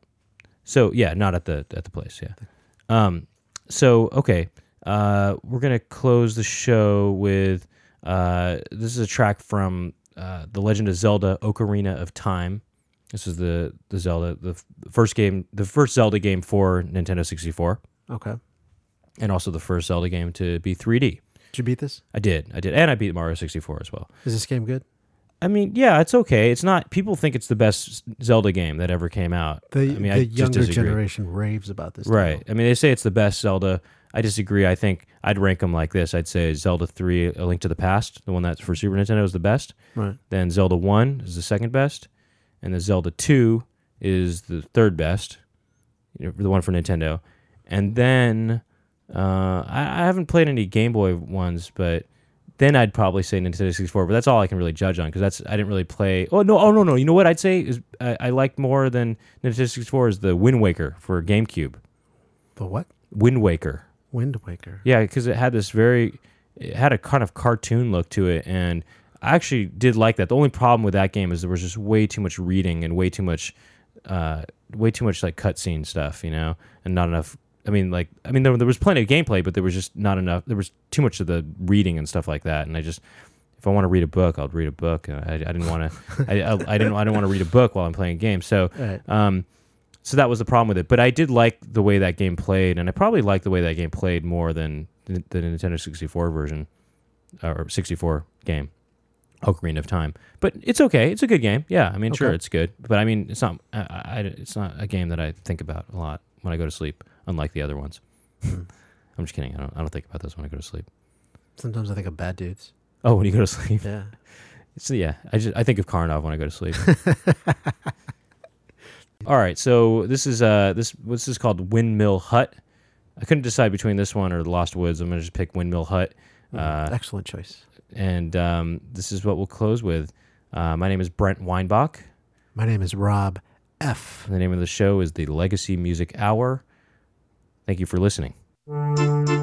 so yeah, not at the at the place. Yeah. Um. So okay, uh, we're gonna close the show with uh, this is a track from uh, The Legend of Zelda: Ocarina of Time. This is the the Zelda the f- first game, the first Zelda game for Nintendo sixty-four, Okay. and also the first Zelda game to be three D. Did you beat this? I did, I did, and I beat Mario sixty-four as well. Is this game good? I mean, yeah, it's okay. It's not. People think it's the best Zelda game that ever came out. The, I mean, the I just younger disagree. generation raves about this. Right. title. I mean, they say it's the best Zelda. I disagree. I think I'd rank them like this. I'd say Zelda three, A Link to the Past, the one that's for Super Nintendo, is the best. Right. Then Zelda one is the second best, and then Zelda two is the third best, you know, the one for Nintendo. And then uh, I, I haven't played any Game Boy ones, but then I'd probably say Nintendo sixty-four. But that's all I can really judge on because that's I didn't really play. Oh no! Oh no! No! You know what I'd say is I, I liked more than Nintendo sixty-four is the Wind Waker for GameCube. The what? Wind Waker. Wind Waker. Yeah, because it had this very, it had a kind of cartoon look to it, and I actually did like that. The only problem with that game is there was just way too much reading and way too much, uh, way too much like cutscene stuff, you know, and not enough. I mean, like, I mean, there, there was plenty of gameplay, but there was just not enough. There was too much of the reading and stuff like that, and I just, if I want to read a book, I'll read a book. And I, I didn't want to, I, I, I didn't, I didn't want to read a book while I'm playing a game. So, Right. um, so that was the problem with it. But I did like the way that game played, and I probably liked the way that game played more than the, the Nintendo sixty-four version or sixty-four game, Ocarina of Time. But it's okay. It's a good game. Yeah, I mean, sure, Okay. it's good. But I mean, it's not. I, I, it's not a game that I think about a lot when I go to sleep, unlike the other ones. Hmm. I'm just kidding. I don't. I don't think about this when I go to sleep. Sometimes I think of bad dudes. Oh, when you go to sleep. Yeah. So yeah, I just I think of Karnov when I go to sleep. All right, so this is uh this this is called Windmill Hut. I couldn't decide between this one or The Lost Woods. I'm going to just pick Windmill Hut. Uh, Excellent choice. and um, this is what we'll close with. Uh, my name is Brent Weinbach. My name is Rob F. And the name of the show is the Legacy Music Hour. Thank you for listening.